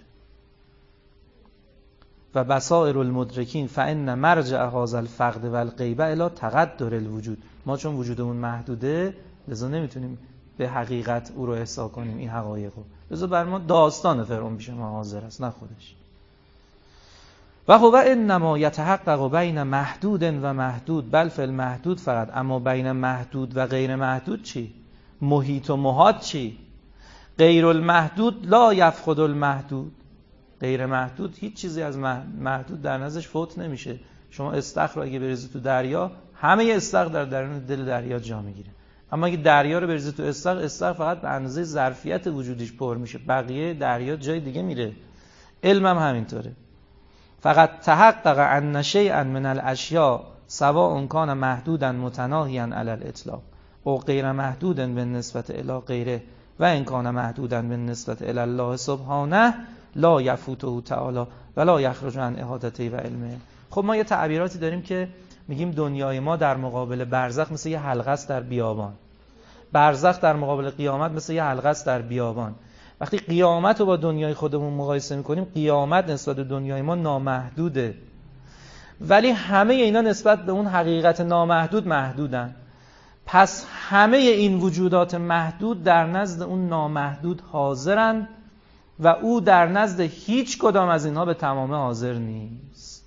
و بصائر المدرکین فإن مرجع هذا الفقد والغیبه الی تقدر الوجود. ما چون وجودمون محدوده لذا نمیتونیم به حقیقت او رو احسا کنیم، این حقایق رو. لذا بر ما داستان فرعون پیش ما حاضر است، نه خودش. و هو انما یتحقق بین محدود و محدود بل فی المحدود فقط. اما بین محدود و غیر محدود چی؟ محیط و محاط چی؟ غیر المحدود لا یفقد المحدود. غیر محدود هیچ چیزی از محدود در نظرش فوت نمیشه. شما استخر رو اگه بریزی تو دریا، همه استخر در درون دل دریا جا میگیره. اما اگه دریا رو بریزی تو استخر، استخر فقط به اندازه ظرفیت وجودیش پر میشه، بقیه دریا جای دیگه میره. علم هم همینطوره. فقط تحقق ان شیئا من الاشیاء سواء کان محدودا متناهیا علی الاطلاق او غیر محدودا بالنسبه الی غیره و ان کان محدودا بالنسبه الی الله سبحانه لا یفوته تعالی ولا یخرج عن احاطته و علمه. خب ما یه تعبیراتی داریم که میگیم دنیای ما در مقابل برزخ مثل یه حلقه است در بیابان، برزخ در مقابل قیامت مثل یه حلقه است در بیابان. وقتی قیامت رو با دنیای خودمون مقایسه میکنیم، قیامت نسبت به دنیای ما نامحدوده، ولی همه اینا نسبت به اون حقیقت نامحدود محدودن. پس همه این وجودات محدود در نزد اون نامحدود حاضرن و او در نزد هیچ کدام از اینها به تمامه حاضر نیست.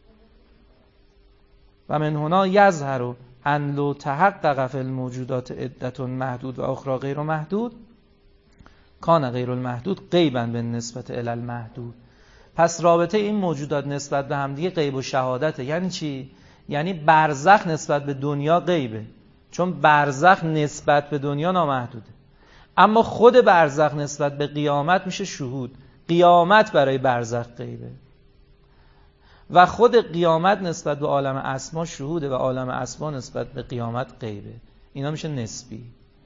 و من هنا یظهر ان لو تحقق فی الموجودات عدة محدود و اخرى غیر محدود کان غیر المحدود غیبا بالنسبه الی المحدود. پس رابطه این موجودات نسبت به همدیگه غیب و شهادته. یعنی چی؟ یعنی برزخ نسبت به دنیا غیبه، چون برزخ نسبت به دنیا نامحدوده. اما خود برزخ نسبت به قیامت میشه شهود. قیامت برای برزخ غیبه و خود قیامت نسبت به عالم اسما شهوده و عالم اسما نسبت به قیامت غیبه. اینا میشه نسبی.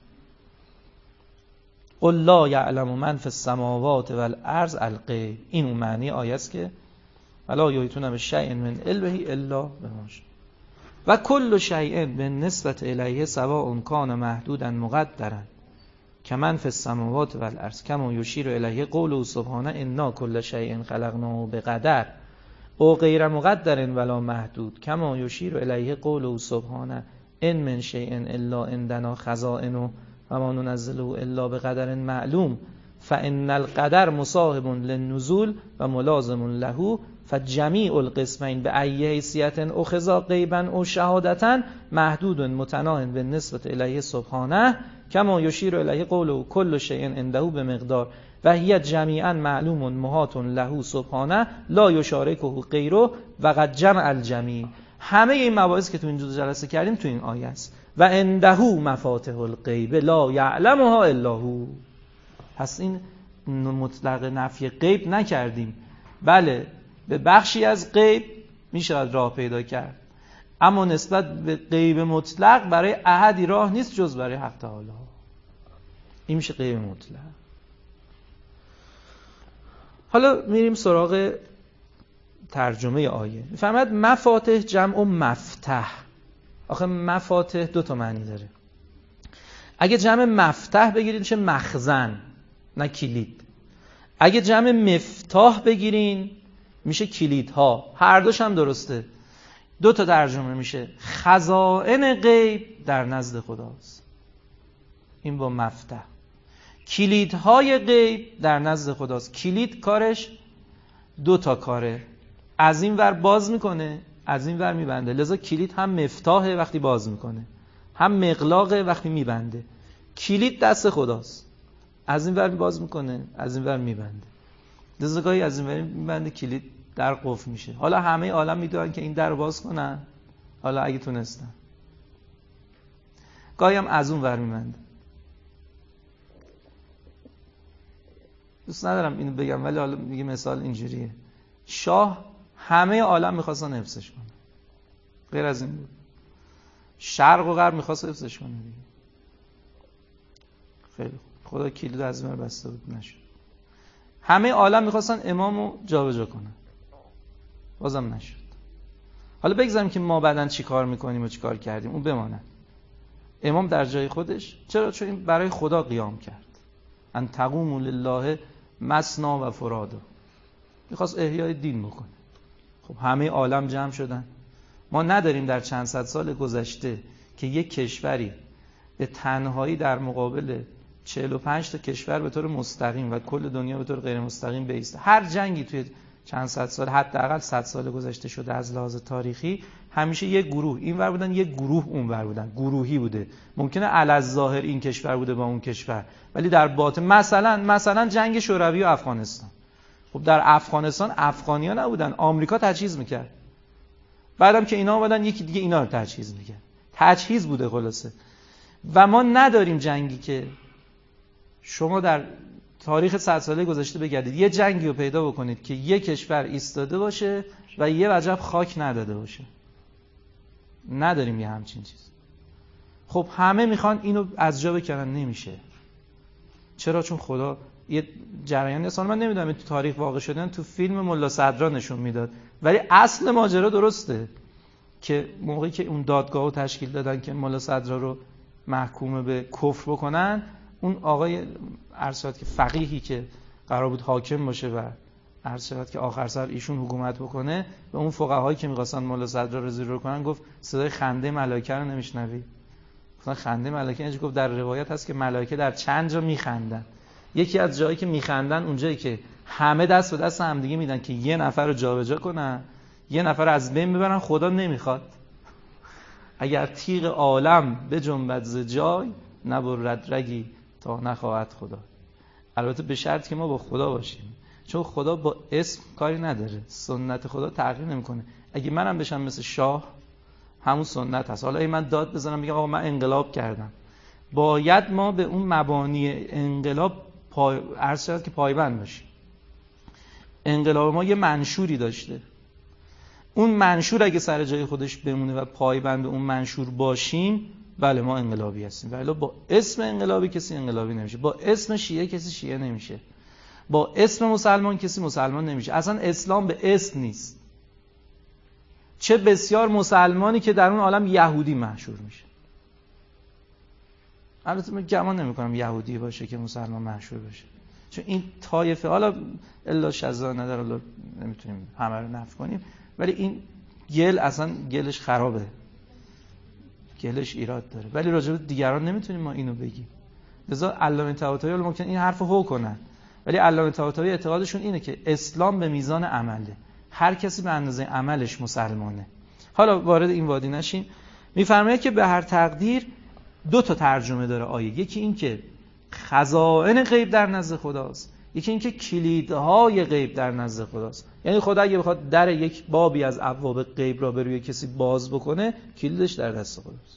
قل لا یعلم من فی السماوات والارض الغیب. این اون معنی آیه است که ولا یحیطون بشیء من علمه الا بما شاء. و کل شیء بالنسبه الیه سواء کان محدودا مقدرا کمن فی السماوات والارض کما یشیر الیه قوله سبحانه انا کل شیء خلقناه بقدر او غیر مقدر ولا محدود کما یشیر الیه قوله سبحانه ان من شیء الا عندنا خزائنه و ما ننزله الا بقدر معلوم فان القدر مصاحب للنزول و ملازم له فجمیع القسمین به ای حیثیت اخذا غیبا او شهادتا محدود متناهی بالنسبه الیه سبحانه کما یشیر الیه قوله کل شیء عنده بمقدار و هی جمیعا معلوم محاط له سبحانه لا یشارکه غیره و قد جمع الجمیع. همه این مباحث که تو این جلسه کردیم تو این آیه است. و عنده مفاتح الغیب لا یعلمها الا هو. پس این مطلق نفی غیب نکردیم. بله به بخشی از غیب میشه راه پیدا کرد، اما نسبت به غیب مطلق برای احدی راه نیست جز برای حق تعالی. این میشه غیب مطلق. حالا میریم سراغ ترجمه آیه میفرماید مفاتح جمع مفتح. آخه مفاتح دو تا معنی داره. اگه جمع مفتح بگیرید میشه مخزن نه کلید. اگه جمع مفتاح بگیرین میشه کلیدها. هر دوش هم درسته. دو تا ترجمه میشه. خزائن غیب در نزد خداست، این با مفتح. کلیدهای غیب در نزد خداست. کلید کارش دو تا کاره، از این ور باز میکنه از این ور میبنده. لذا کلید هم مفتاحه وقتی باز میکنه، هم مغلاقه وقتی میبنده. کلید دست خداست، از این ور باز میکنه از این ور میبنده. لذا گاهی از این ور میبنده کلید در قفل میشه. حالا همه عالم میدونن که این در رو باز کنن، حالا اگه تونستن. گاهی هم از اون ور میبنده. دوست ندارم اینو بگم ولی حالا میگه مثال اینجوریه. شاه همه عالم میخواستن حفظش کنن، غیر از این بود. شرق و غرب میخواست حفظش کنه دیگه. خیلی خوب، خدا کلید از من بسته بود نشد. همه عالم میخواستن امامو جابجا کنن، بازم نشد. حالا بگذاریم که ما بعدن چی کار میکنیم و چی کار کردیم، اون بماند. امام در جای خودش، چرا؟ چون این برای خدا قیام کرد. ان تقوموا لله مثنا و فرادا، میخواست احیای دین بکنه. خب همه عالم جمع شدن. ما نداریم در چند صد سال گذشته که یک کشوری به تنهایی در مقابل چهل و پنج تا کشور به طور مستقیم و کل دنیا به طور غیر مستقیم بایسته. هر جنگی توی چند صد سال، حداقل صد سال گذشته شده از لحاظ تاریخی، همیشه یک گروه این ور بودن، یک گروه اون ور بودن، گروهی بوده. ممکنه علی‌الظاهر این کشور بوده با اون کشور، ولی در باطن مثلا مثلا جنگ شوروی و افغانستان. خب در افغانستان افغانی‌ها نبودن، آمریکا تجهیز میکرد. بعدم که اینا اومدن یکی دیگه اینا رو تجهیز میکرد. تجهیز بوده خلاصه. و ما نداریم جنگی که شما در تاریخ صد ساله گذشته بگردید یه جنگی رو پیدا بکنید که یک کشور ایستاده باشه و یه وجب خاک نداده باشه. نداریم یه همچین چیز. خب همه میخوان اینو از جا بکنن، نمیشه. چرا؟ چون خدا یه جریانی اصلا من نمیدونم تو تاریخ واقع شدن، تو فیلم ملا صدرا نشون میداد، ولی اصل ماجرا درسته که موقعی که اون دادگاهو تشکیل دادن که ملا صدرا رو محکوم به کفر بکنن، اون آقای عرض شد که فقیهی که قرار بود حاکم باشه و عرض شد که آخر سر ایشون حکومت بکنه، به اون فقهایی که می‌خواستن ملا صدرا رو زیر رو کنن گفت صدای خنده ملائکه رو نمیشنوی؟ مثلا خنده ملائکه اینجا گفت در روایت هست که ملائکه در چند جا میخندن. یکی از جایی که میخندن اونجایی که همه دست به دست هم دیگه میدن که یه نفر رو جابجا کنن، یه نفر از بین ببرن. خدا نمیخواد. اگر تیغ عالم به جنبد ز جای، نبرد رگی تا نخواهد خدا. البته به شرط که ما با خدا باشیم، چون خدا با اسم کاری نداره، سنت خدا تغییر نمیکنه. اگه منم بشم مثل شاه، همون سنت هست. حالا ای من داد بزنم بگم آقا من انقلاب کردم، باید ما به اون مبانی انقلاب پای... عرض شد که پایبند باشیم. انقلاب ما یه منشوری داشته، اون منشور اگه سر جای خودش بمونه و پایبند اون منشور باشیم، بله ما انقلابی هستیم. ولی با اسم انقلابی کسی انقلابی نمیشه، با اسم شیعه کسی شیعه نمیشه، با اسم مسلمان کسی مسلمان نمیشه. اصلا اسلام به اسم نیست. چه بسیار مسلمانی که در اون عالم یهودی مشهور میشه. البته من گمان نمیکنم یهودی باشه که مسلمان مشهور بشه، چون این طایفه، حالا الا شذا نداره، حالا نمیتونیم همه رو نفی کنیم، ولی این گل اصلا گلش خرابه، گلش ایراد داره. ولی راجع به دیگران نمیتونیم ما اینو بگیم. لذا علامه طباطبایی ممکن این حرفو هو کنن، ولی علامه طباطبایی اعتقادشون اینه که اسلام به میزان عمله، هر کسی به اندازه عملش مسلمانه. حالا وارد این وادی نشیم. میفرماید که به هر تقدیر دو تا ترجمه داره آیه. یکی این که خزائن غیب در نزد خداست، یکی این که کلیدهای غیب در نزد خداست. یعنی خدا اگه بخواد در یک بابی از ابواب غیب را به روی کسی باز بکنه، کلیدش در دست خداست.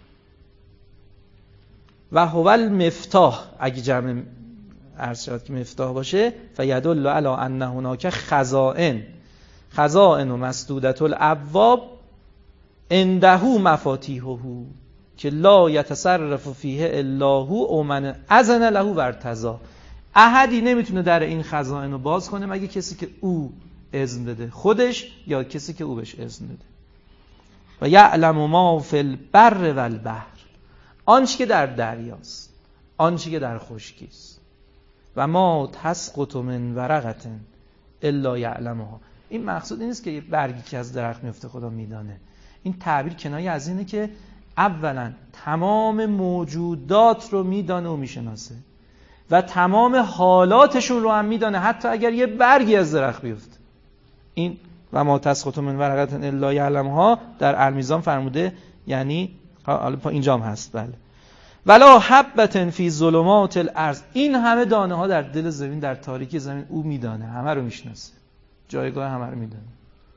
و هو المفتاح، اگه جمع عرض شد که مفتاح باشه، فیدل علی ان هناک خزائن، خزائن و مسدودة الابواب عنده مفاتیحه که لا یتصرف فیه الا هو او من اذن له و ارتضی. احدی نمیتونه در این خزائن رو باز کنه مگه کسی که او اذن بده، خودش یا کسی که او بهش اذن بده. و یعلم ما فی البر و البحر، آنچه که در دریاست، آنچه که در خشکیست. و ما تسقط من ورقة الا یعلمها. این مقصود این نیست که یه برگی که از درخت میفته خدا میدانه. این تعبیر کنایه از اینه که اولا تمام موجودات رو میدانه و میشناسه و تمام حالاتشون رو هم میدانه، حتی اگر یه برگی از درخت بیفته. این و ما تسقط من ورقة الا یعلمها در المیزان فرموده، یعنی حالا اینجا هم هست. بله. ولا حبة فی ظلمات الارض، این همه دانه ها در دل زمین، در تاریکی زمین او میدانه، همه رو میشناسه، جایگاه همه رو میدانه.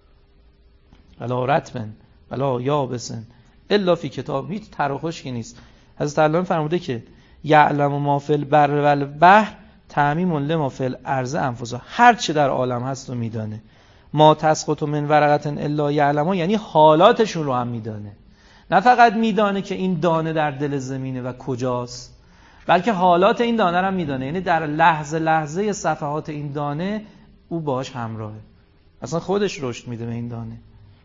ولا رطب ولا یابس الا فی کتاب، هیچ تر و خشکی نیست. حضرت علامه فرموده که یعلم ما فی البر و البحر تعمیم لما فی الارض انفسها، هر چه در عالم هست رو میدانه. ما تسقط من ورقة الا یعلمها، یعنی حالاتشون رو هم میدانه. نه فقط میدانه که این دانه در دل زمینه و کجاست، بلکه حالات این دانه رو هم میدانه، یعنی در لحظه لحظه صفحات این دانه او باهاش همراهه، اصلا خودش رشد میده به این دانه.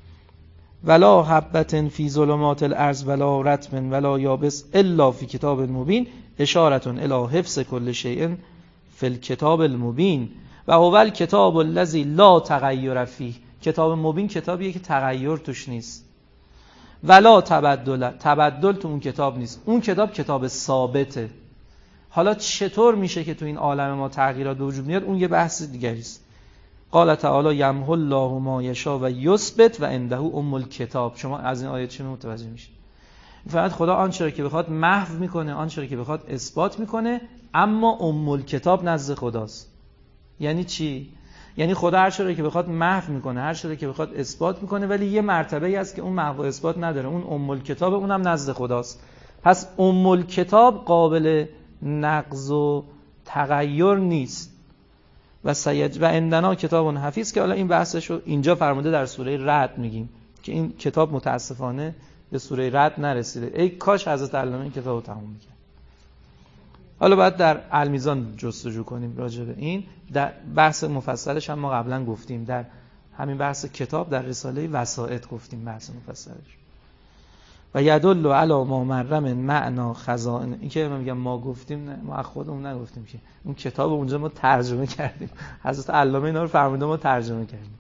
ولا حبة فی ظلمات الارض ولا رطب ولا یابس الا فی کتاب مبین، اشارة الی حفظ کل شیء فی الکتاب المبین و هو الکتاب الذی لا تغیر فیه. کتاب مبین کتابیه که تغییر توش نیست. ولا تبدل، تبدل تو اون کتاب نیست، اون کتاب کتاب ثابته. حالا چطور میشه که تو این عالم ما تغییرات به وجود میاد، اون یه بحث دیگری است. قال تعالی یمحو الله ما یشاء و یثبت و عنده ام الکتاب. شما از این آیه چی متوجه میشید؟ فقط خدا آنچه را که بخواد محو میکنه، آنچه را که بخواد اثبات میکنه، اما ام الکتاب نزد خداست. یعنی چی؟ یعنی خدا هر چیزی که بخواد محو میکنه، هر چیزی که بخواد اثبات میکنه، ولی یه مرتبه‌ای هست که اون محو و اثبات نداره، اون ام الکتاب، اونم نزد خداست. پس ام الکتاب قابل نقض و تغییر نیست. و سید و عندنا کتاب حفیظ، که حالا این بحثشو اینجا فرموده در سوره رعد میگیم که این کتاب متاسفانه به سوره رعد نرسیده. ای کاش حضرت علامه این کتابو تموم میکرد. حالا باید در المیزان جستجو کنیم راجع به این. در بحث مفصلش هم ما قبلا گفتیم، در همین بحث کتاب در رساله وسائط گفتیم بحث مفصلش. و یدل علی ما مرم معنا خزائن، این که ما میگم ما گفتیم، نه ما خودمون نگفتیم، که اون کتاب اونجا ما ترجمه کردیم، حضرت علامه اینا رو فرموده ما ترجمه کردیم.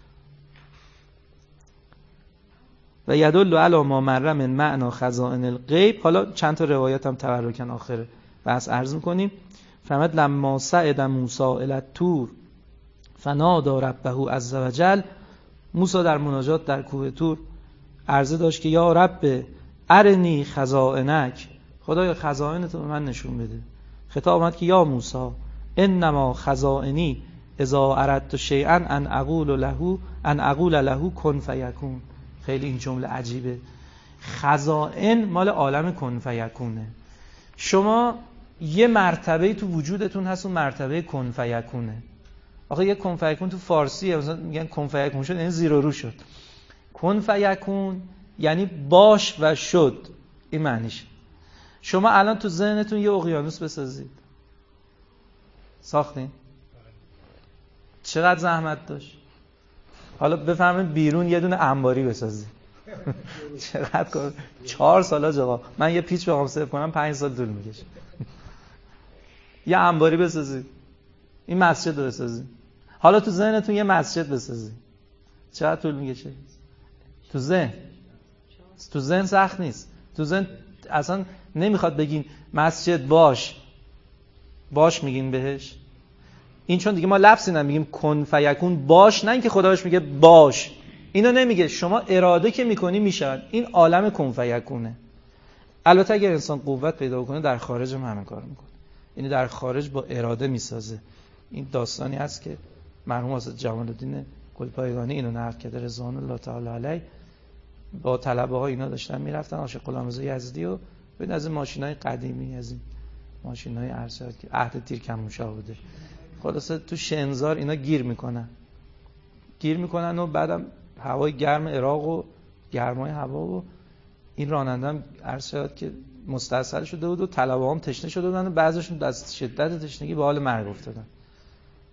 و یدل علی ما مرم معنا خزائن الغیب. حالا چند تا روایت هم تبرکن آخره بس عرض میکنیم. فرمود لما صعد موسی الی الطور فنادى ربه عز وجل، موسی در مناجات در کوه طور عرضه داشت که یا رب ارنی خزائنک، خدایا خزائنت رو به من نشون بده. خطاب آمد که یا موسی انما خزائنی اذا اردت شیئا ان اقول له ان اقول له کن فیکون. خیلی این جمله عجیبه. خزائن مال عالم کن فیکونه. شما یه مرتبه تو وجودتون هست، اون مرتبه کن فیکونه. آخه یه کن فیکون تو فارسیه، مثلا میگن کن فیکون شد یعنی زیر و رو شد. کن فیکون یعنی باش و شد، این معنیشه. شما الان تو ذهنتون یه اقیانوس بسازید، ساختین؟ چقدر زحمت داشت؟ حالا بفهمین بیرون یه دونه انباری بسازید. چقدر کار؟ چهار سالا جواب. من یه پیچ بخوام سیو کنم پنج سال طول میکشه. یه انباری بسازید، این مسجد رو بسازید. حالا تو ذهنتون یه مسجد بسازید، چقدر طول میکشه؟ تو ذهن تو ذهن سخت نیست. تو ذهن اصلا نمیخواد بگین مسجد باش باش میگین بهش. این چون دیگه ما لفظی نمیگیم کن فیکون باش، نه اینکه خدا بهش میگه باش، اینو نمیگه. شما اراده که میکنی میشود. این عالم کن فیکونه. البته اگر انسان قوت پیدا کنه در خارج هم همین کارو میکنه، یعنی در خارج با اراده میسازه. این داستانی هست که مرحوم حضرت جمال الدین گلپایگانی اینو نقل کرده رضوان الله تعالی علیه. با طلبه ها اینا داشتن میرفتن عاشق غلامرضا یزدی و ببین از این ماشینای قدیمی، از این ماشینای ارشد که عهد تیرکموشا بوده، خلاصه تو شنزار اینا گیر میکنن گیر میکنن و بعدم هوای گرم عراق و گرمای هوا و این راننده هم ارشد که مستاصل شده بود و طلبه هم تشنه شده بودن و بعضیشون از شدت تشنگی به حال مرگ افتادن.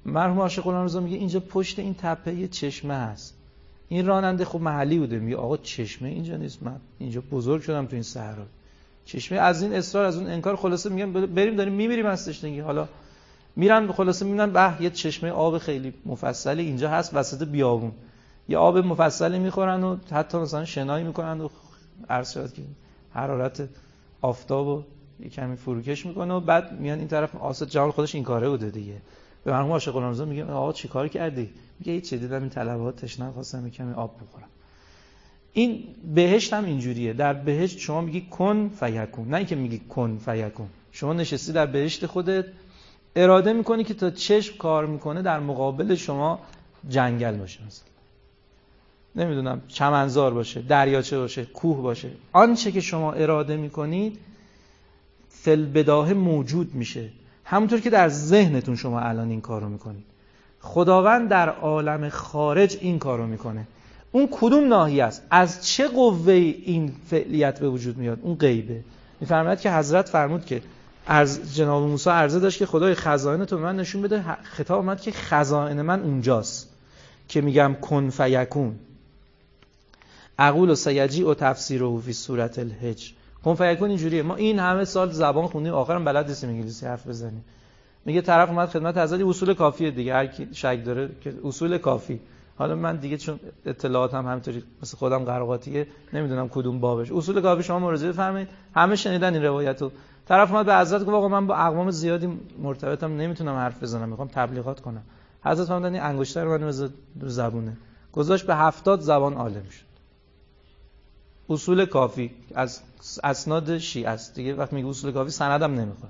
مرحوم عاشق الرضا میگه اینجا پشت این تپه یه چشمه هست. این راننده خب محلی بوده، میگه آقا چشمه اینجا نیست، من اینجا بزرگ شدم تو این صحرا. چشمه از این اصرار از اون انکار، خلاصه میگم بریم داریم میمیریم از تشنگی. حالا میرن خلاصه میبینن به یه چشمه آب خیلی مفصلی اینجا هست وسط بیابون، یه آب مفصلی میخورن و حتی مثلا شنایی میکنن و عرض شد که حرارت آفتابو یه کمی فروکش میکنه و بعد میان این طرف. آسد جمال خودش این کاره بوده دیگه. به مرحوم عاشق الرضا میگه آقا چیکار کردی؟ میگه هیچ چیزی، دیدم این طلبه تشنه خواستم کمی آب بخورم. این بهشت هم اینجوریه. در بهشت شما میگی کن فیکون، نه اینکه میگی کن فیکون. شما نشستی در بهشت خودت، اراده میکنی که تا چشم کار میکنه در مقابل شما جنگل باشه، مثلا نمیدونم چمنزار باشه، دریاچه باشه، کوه باشه. آنچه که شما اراده میکنید فل بداهه موجود میشه، همونطور که در ذهنتون شما الان این کارو میکنید. خداوند در عالم خارج این کارو میکنه. اون کدوم ناحیه است؟ از چه قوه این فعلیت به وجود میاد؟ اون غیبه. میفرماید که حضرت فرمود که از جناب موسی عرضه داشت که خدای خزائن تو من نشون بده. خطاب اومد که خزائن من اونجاست که میگم کن فیکون. اقول و سیجی و تفسیره فی صورت الهج. کن فیکون اینجوریه. ما این همه سال زبان خوندیم، آخرام بلد نیستیم انگلیسی حرف بزنیم. میگه طرف اومد خدمت حضرت اصول کافیه دیگه، هر کی شک داره که اصول کافی. حالا من دیگه چون اطلاعاتم همینطوری مثل خودم قراقاتیه نمیدونم کدوم بابش. اصول کافی شما مراجعه بفرمایید، همه شنیدن این روایتو. طرف اومد به حضرت گفت آقا من با اقوام زیادی مرتبطم، نمیتونم حرف بزنم، میخوام تبلیغات کنم. حضرت فرمودن این انگشتر منو بذار رو زبونه، گذاشت به هفتاد زبان عالم شد. اصول کافی از اسناد شیعه است دیگه. وقتی میگه اصول کافی سندم نمیخواد.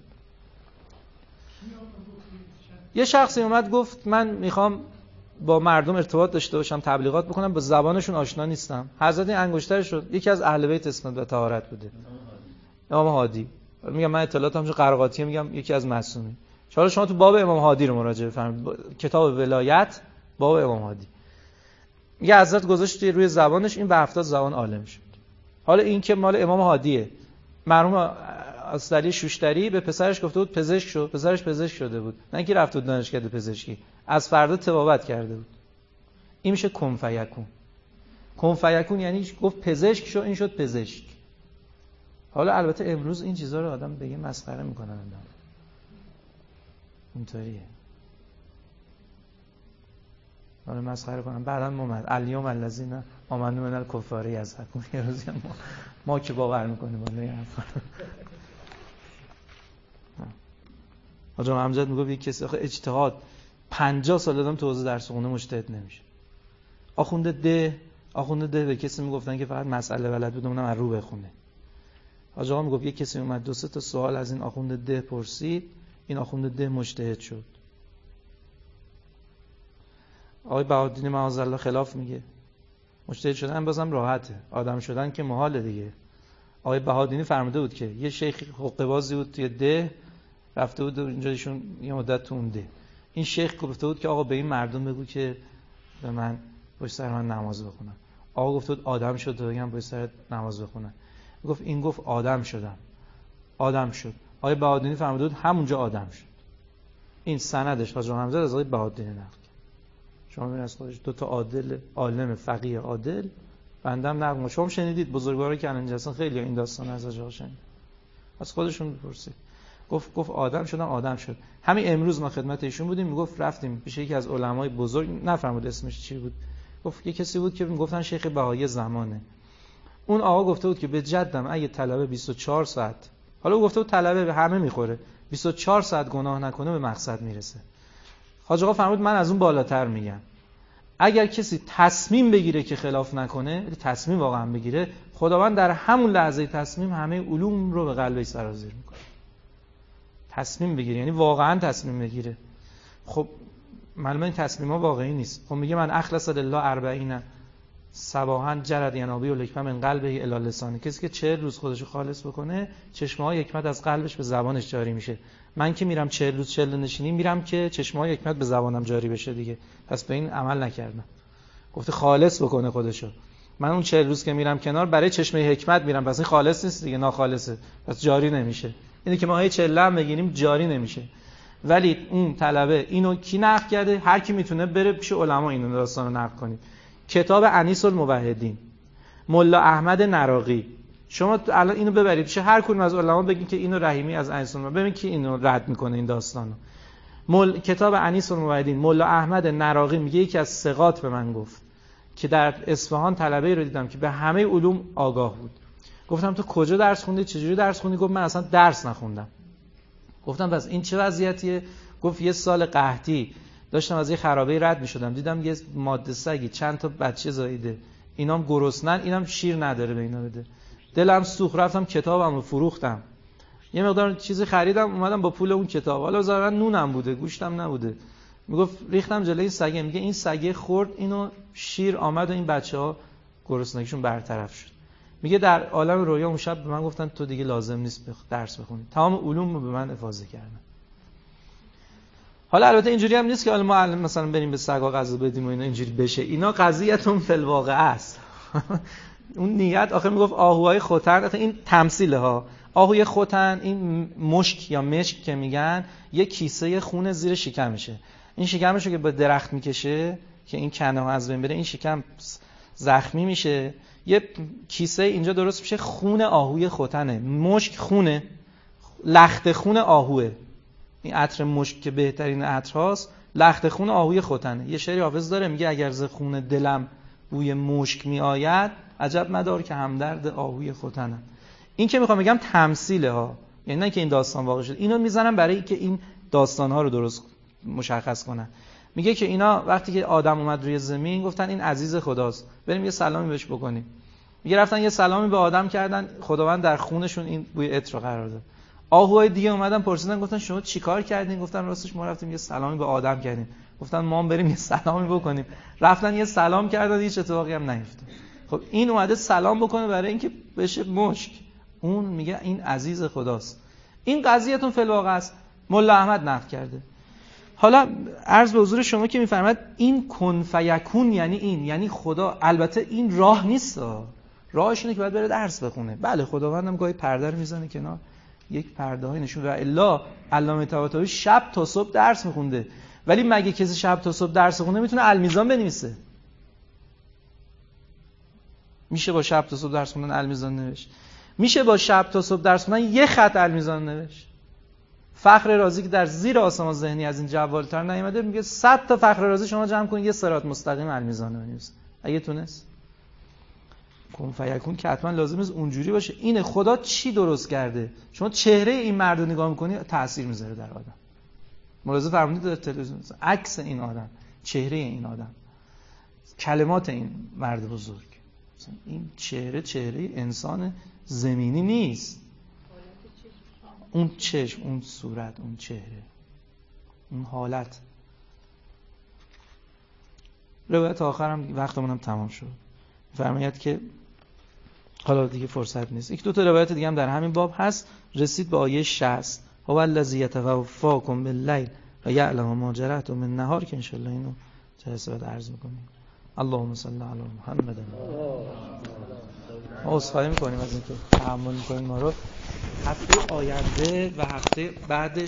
یه شخصی اومد گفت من میخوام با مردم ارتباط داشته باشم، تبلیغات بکنم، با زبانشون آشنا نیستم. حضرت این انگشتر شد یکی از اهل بیت اسمت و طهارت بوده، امام هادی. میگم من اطلاعاتم چون قراقاتیه، میگم یکی از معصومین. حالا شما تو باب امام هادی رو مراجعه بفرمایید، کتاب ولایت باب امام هادی. میگه حضرت گذاشت روی زبانش، این به هفتاد زبان عالم شد. حالا این که مال امام هادیه. مرحوم اصلی شوشتری به پسرش گفته بود پزشک شو، پسرش پزشک شده بود، نه اینکه رفت بود دانشکده پزشکی، از فردا تبابت کرده بود. این میشه کن فیکون. کن فیکون یعنی گفت پزشک شو، این شد پزشک. حالا البته امروز این چیزا رو آدم بگه مسخره میکنن آدم. اینطوریه. حالا مسخره کنم بعداً اومد الیوم الذین آمنوا من الکفار یضحکون. یه روزی ما ما که باور میکنیم بالا این حرفا. حاج امجد میگه یک کسی آخه اجتهاد پنجاه سال آدم تو حوزه درس خونده مجتهد نمیشه. آخونده ده آخونده ده به کسی میگفتن که فقط مسئله بلد بود، اونم از رو بخونه. حاج آقا میگفت یک کسی اومد دو سه تا سوال از این آخونده ده پرسید، این آخونده ده مجتهد شد. آقای بهادین معاذالله خلاف میگه مجتهد شدن بازم راحته، آدم شدن که محاله دیگه. آقای بهادینی فرموده بود که یه شیخ حقه بازی بود توی ده، رفته بود اینجا ایشون یه مدت تو اون ده. این شیخ گفته بود که آقا به این مردم بگو که به من پشت سر من نماز بخونن. آقا گفته بود آدم شد و بگم پشت سر نماز بخونن. گفت این گفت آدم شدم. آدم شد. آقای بهادینی فرموده بود همونجا آدم شد. این سندش حاج حمزه از آقای بهادینی نقل. شما می‌بینید از خودش دو تا عادل، عالم فقیه عادل، بندم نقل. شما شنیدید بزرگواری که الان جسن خیلی این داستان از جا شنید. از خودشون بپرسید. گفت گفت آدم شدم آدم شد. همین امروز ما خدمت ایشون بودیم، میگفت رفتیم پیش یکی از علمای بزرگ، نفهمید اسمش چی بود. گفت یه کسی بود که میگفتن شیخ بهایی زمانه. اون آقا گفته بود که به جدم اگه طلبه بیست و چهار ساعت، حالا گفته بود طلبه به همه میخوره، بیست و چهار ساعت گناه نکنه به مقصد میرسه. حاج آقا فرمود من از اون بالاتر میگم. اگر کسی تصمیم بگیره که خلاف نکنه، تصمیم واقعا بگیره، خداوند در همون لحظه تصمیم همه علوم رو به قلبش سرازیر میکنه. تصمیم بگیره یعنی واقعا تصمیم بگیره. خب معلومه این تصمیم‌ها واقعی نیست. خب میگه من اخلص لله اربعین صباحا جرد ینابی و لکمه من قلبه الی لسانه. کسی که چهل روز خودش رو خالص بکنه، چشمه‌های حکمت از قلبش به زبانش جاری میشه. من که میرم چهل روز چهل نشینی میرم که چشمه‌های حکمت به زبانم جاری بشه دیگه. پس به این عمل نکردم. گفته خالص بکنه خودشو. من اون چهل روز که میرم کنار برای چشمه حکمت میرم، پس این خالص نیست دیگه، ناخالصه. پس جاری نمیشه. اینه که ما های چهل هم بگیریم جاری نمیشه. ولی اون طلبه اینو کی نقل کرده؟ هر کی میتونه بره پیش علما اینو داستانو نقل کنید. کتاب انیس الموحدین، ملا احمد نراقی. شما الان اینو ببرید پیش هر کدوم از علما بگین که اینو رحیمی از انیس الموحدین، ببین کی اینو رد میکنه این داستانو. مل... کتاب انیس الموحدین، ملا احمد نراقی میگه یکی از ثقات به من گفت که در اصفهان طلبه‌ای رو دیدم که به همه علوم آگاه بود. گفتم تو کجا درس خوندی؟ چجوری درس خوندی؟ گفت من اصلا درس نخوندم. گفتم پس این چه وضعیتیه؟ گفت یه سال قحطی داشتم از یه خرابه رد می‌شدم، دیدم یه ماده سگی چند تا بچه زاییده، اینام گرسنن، اینم شیر نداره به اینا بده. دلم سوخت، رفتم کتابمو فروختم، یه مقدار چیزی خریدم، اومدم با پول اون کتاب، حالا ظاهرا نونم بوده گوشتم نبوده، میگفت ریختم جلوی این سگه، میگه این سگه خورد اینو، شیر آمد و این بچه‌ها گرسنگیشون برطرف شد. میگه در عالم رویا اون شب به من گفتن تو دیگه لازم نیست بخ... درس بخونی، تمام علوم رو به من افاضه کردن. حالا البته اینجوری هم نیست که حالا ما مثلا بریم به سگا غذا بدیم و اینا اینجوری بشه، اینا قضیه‌تون فی الواقع است. اون نیت آخه میگفت آهوهای ختن، آخه این تمثیله ها، آهوی ختن این مشک یا مشک که میگن یه کیسه خون زیر شکمشه، این شکمشو که با درخت میکشه که این کنه ها از بین بره، این شکم زخمی میشه، یه کیسه اینجا درست میشه، خون آهوی ختنه. مشک خونه، لخت خون آهوه، این عطر مشک که بهترین عطر هاست، لخت خون آهوی ختنه. یه شعری حافظ داره میگه اگر ز خون دلم بوی مشک می آید، عجب مدار که همدرد آهوی ختنم. این که میخوام بگم تمثیله ها، یعنی نه که این داستان واقع شد، اینو میزنم برای اینکه این داستان ها رو درست مشخص کنن. میگه که اینا وقتی که آدم اومد روی زمین گفتن این عزیز خداست، بریم یه سلامی بهش بکنیم. میگه رفتن یه سلامی به آدم کردن، خداوند در خونشون این بوی عطر قرار داد. آهوهای دیگه اومدن پرسیدن گفتن شما چیکار کردین؟ گفتن راستش ما رفتیم یه سلامی به آدم کردیم. گفتن ما هم بریم یه سلامی بکنیم. رفتن یه سلام کردن، هیچ اتفاقی هم نیفتاد. خب این اومده سلام بکنه برای اینکه بشه مشک، اون میگه این عزیز خداست. این قضیهتون فی الواقع است، ملا احمد نقل کرده. حالا عرض به حضور شما که میفرماید این کن فیکون یعنی این، یعنی خدا. البته این راه نیست، راهش اینه که باید بره درس بخونه. بله خداوندم گاهی پرده رو میزنه کنار، یک پرده های نشون، و الا علامه طباطبایی شب تا صبح درس میخونده. ولی مگه کسی شب تا صبح درس خونه میتونه المیزان بنویسه؟ میشه با شب تا صبح درس خوندن المیزان نوشت؟ میشه با شب تا صبح درس خوندن یه خط المیزان نوشت؟ فخر رازی که در زیر آسمان ذهنی از این جوالتر نیامده میگه صد تا فخر رازی شما جمع کنید یه صراط مستقیم المیزان بنویسید. اگه تونست کن فیکون که حتما لازم است اونجوری باشه. اینه خدا چی درست کرده، شما چهره این مرد رو نگاه میکنی تأثیر میذاره در آدم. ملاحظه فرمودید در تلویزیون عکس این آدم، چهره این آدم، کلمات این مرد بزرگ، این چهره چهره انسان زمینی نیست. اون چشم، اون صورت، اون چهره، اون حالت. روایت آخرم وقتمون هم تمام شد. فرماید که حالا دیگه فرصت نیست. یک دو تا روایت دیگه هم در همین باب هست. رسید به آیه شصت، هو الذی یتوفاکم باللیل و یعلم ما جرحتم من نهار، که ان شاء الله اینو جلسه بعد عرض می‌کنیم. اللهم صل علی محمد. ما عذرخواهی می‌کنیم از اینکه تحمل می‌کنیم ما رو. هفته آینده و هفته بعد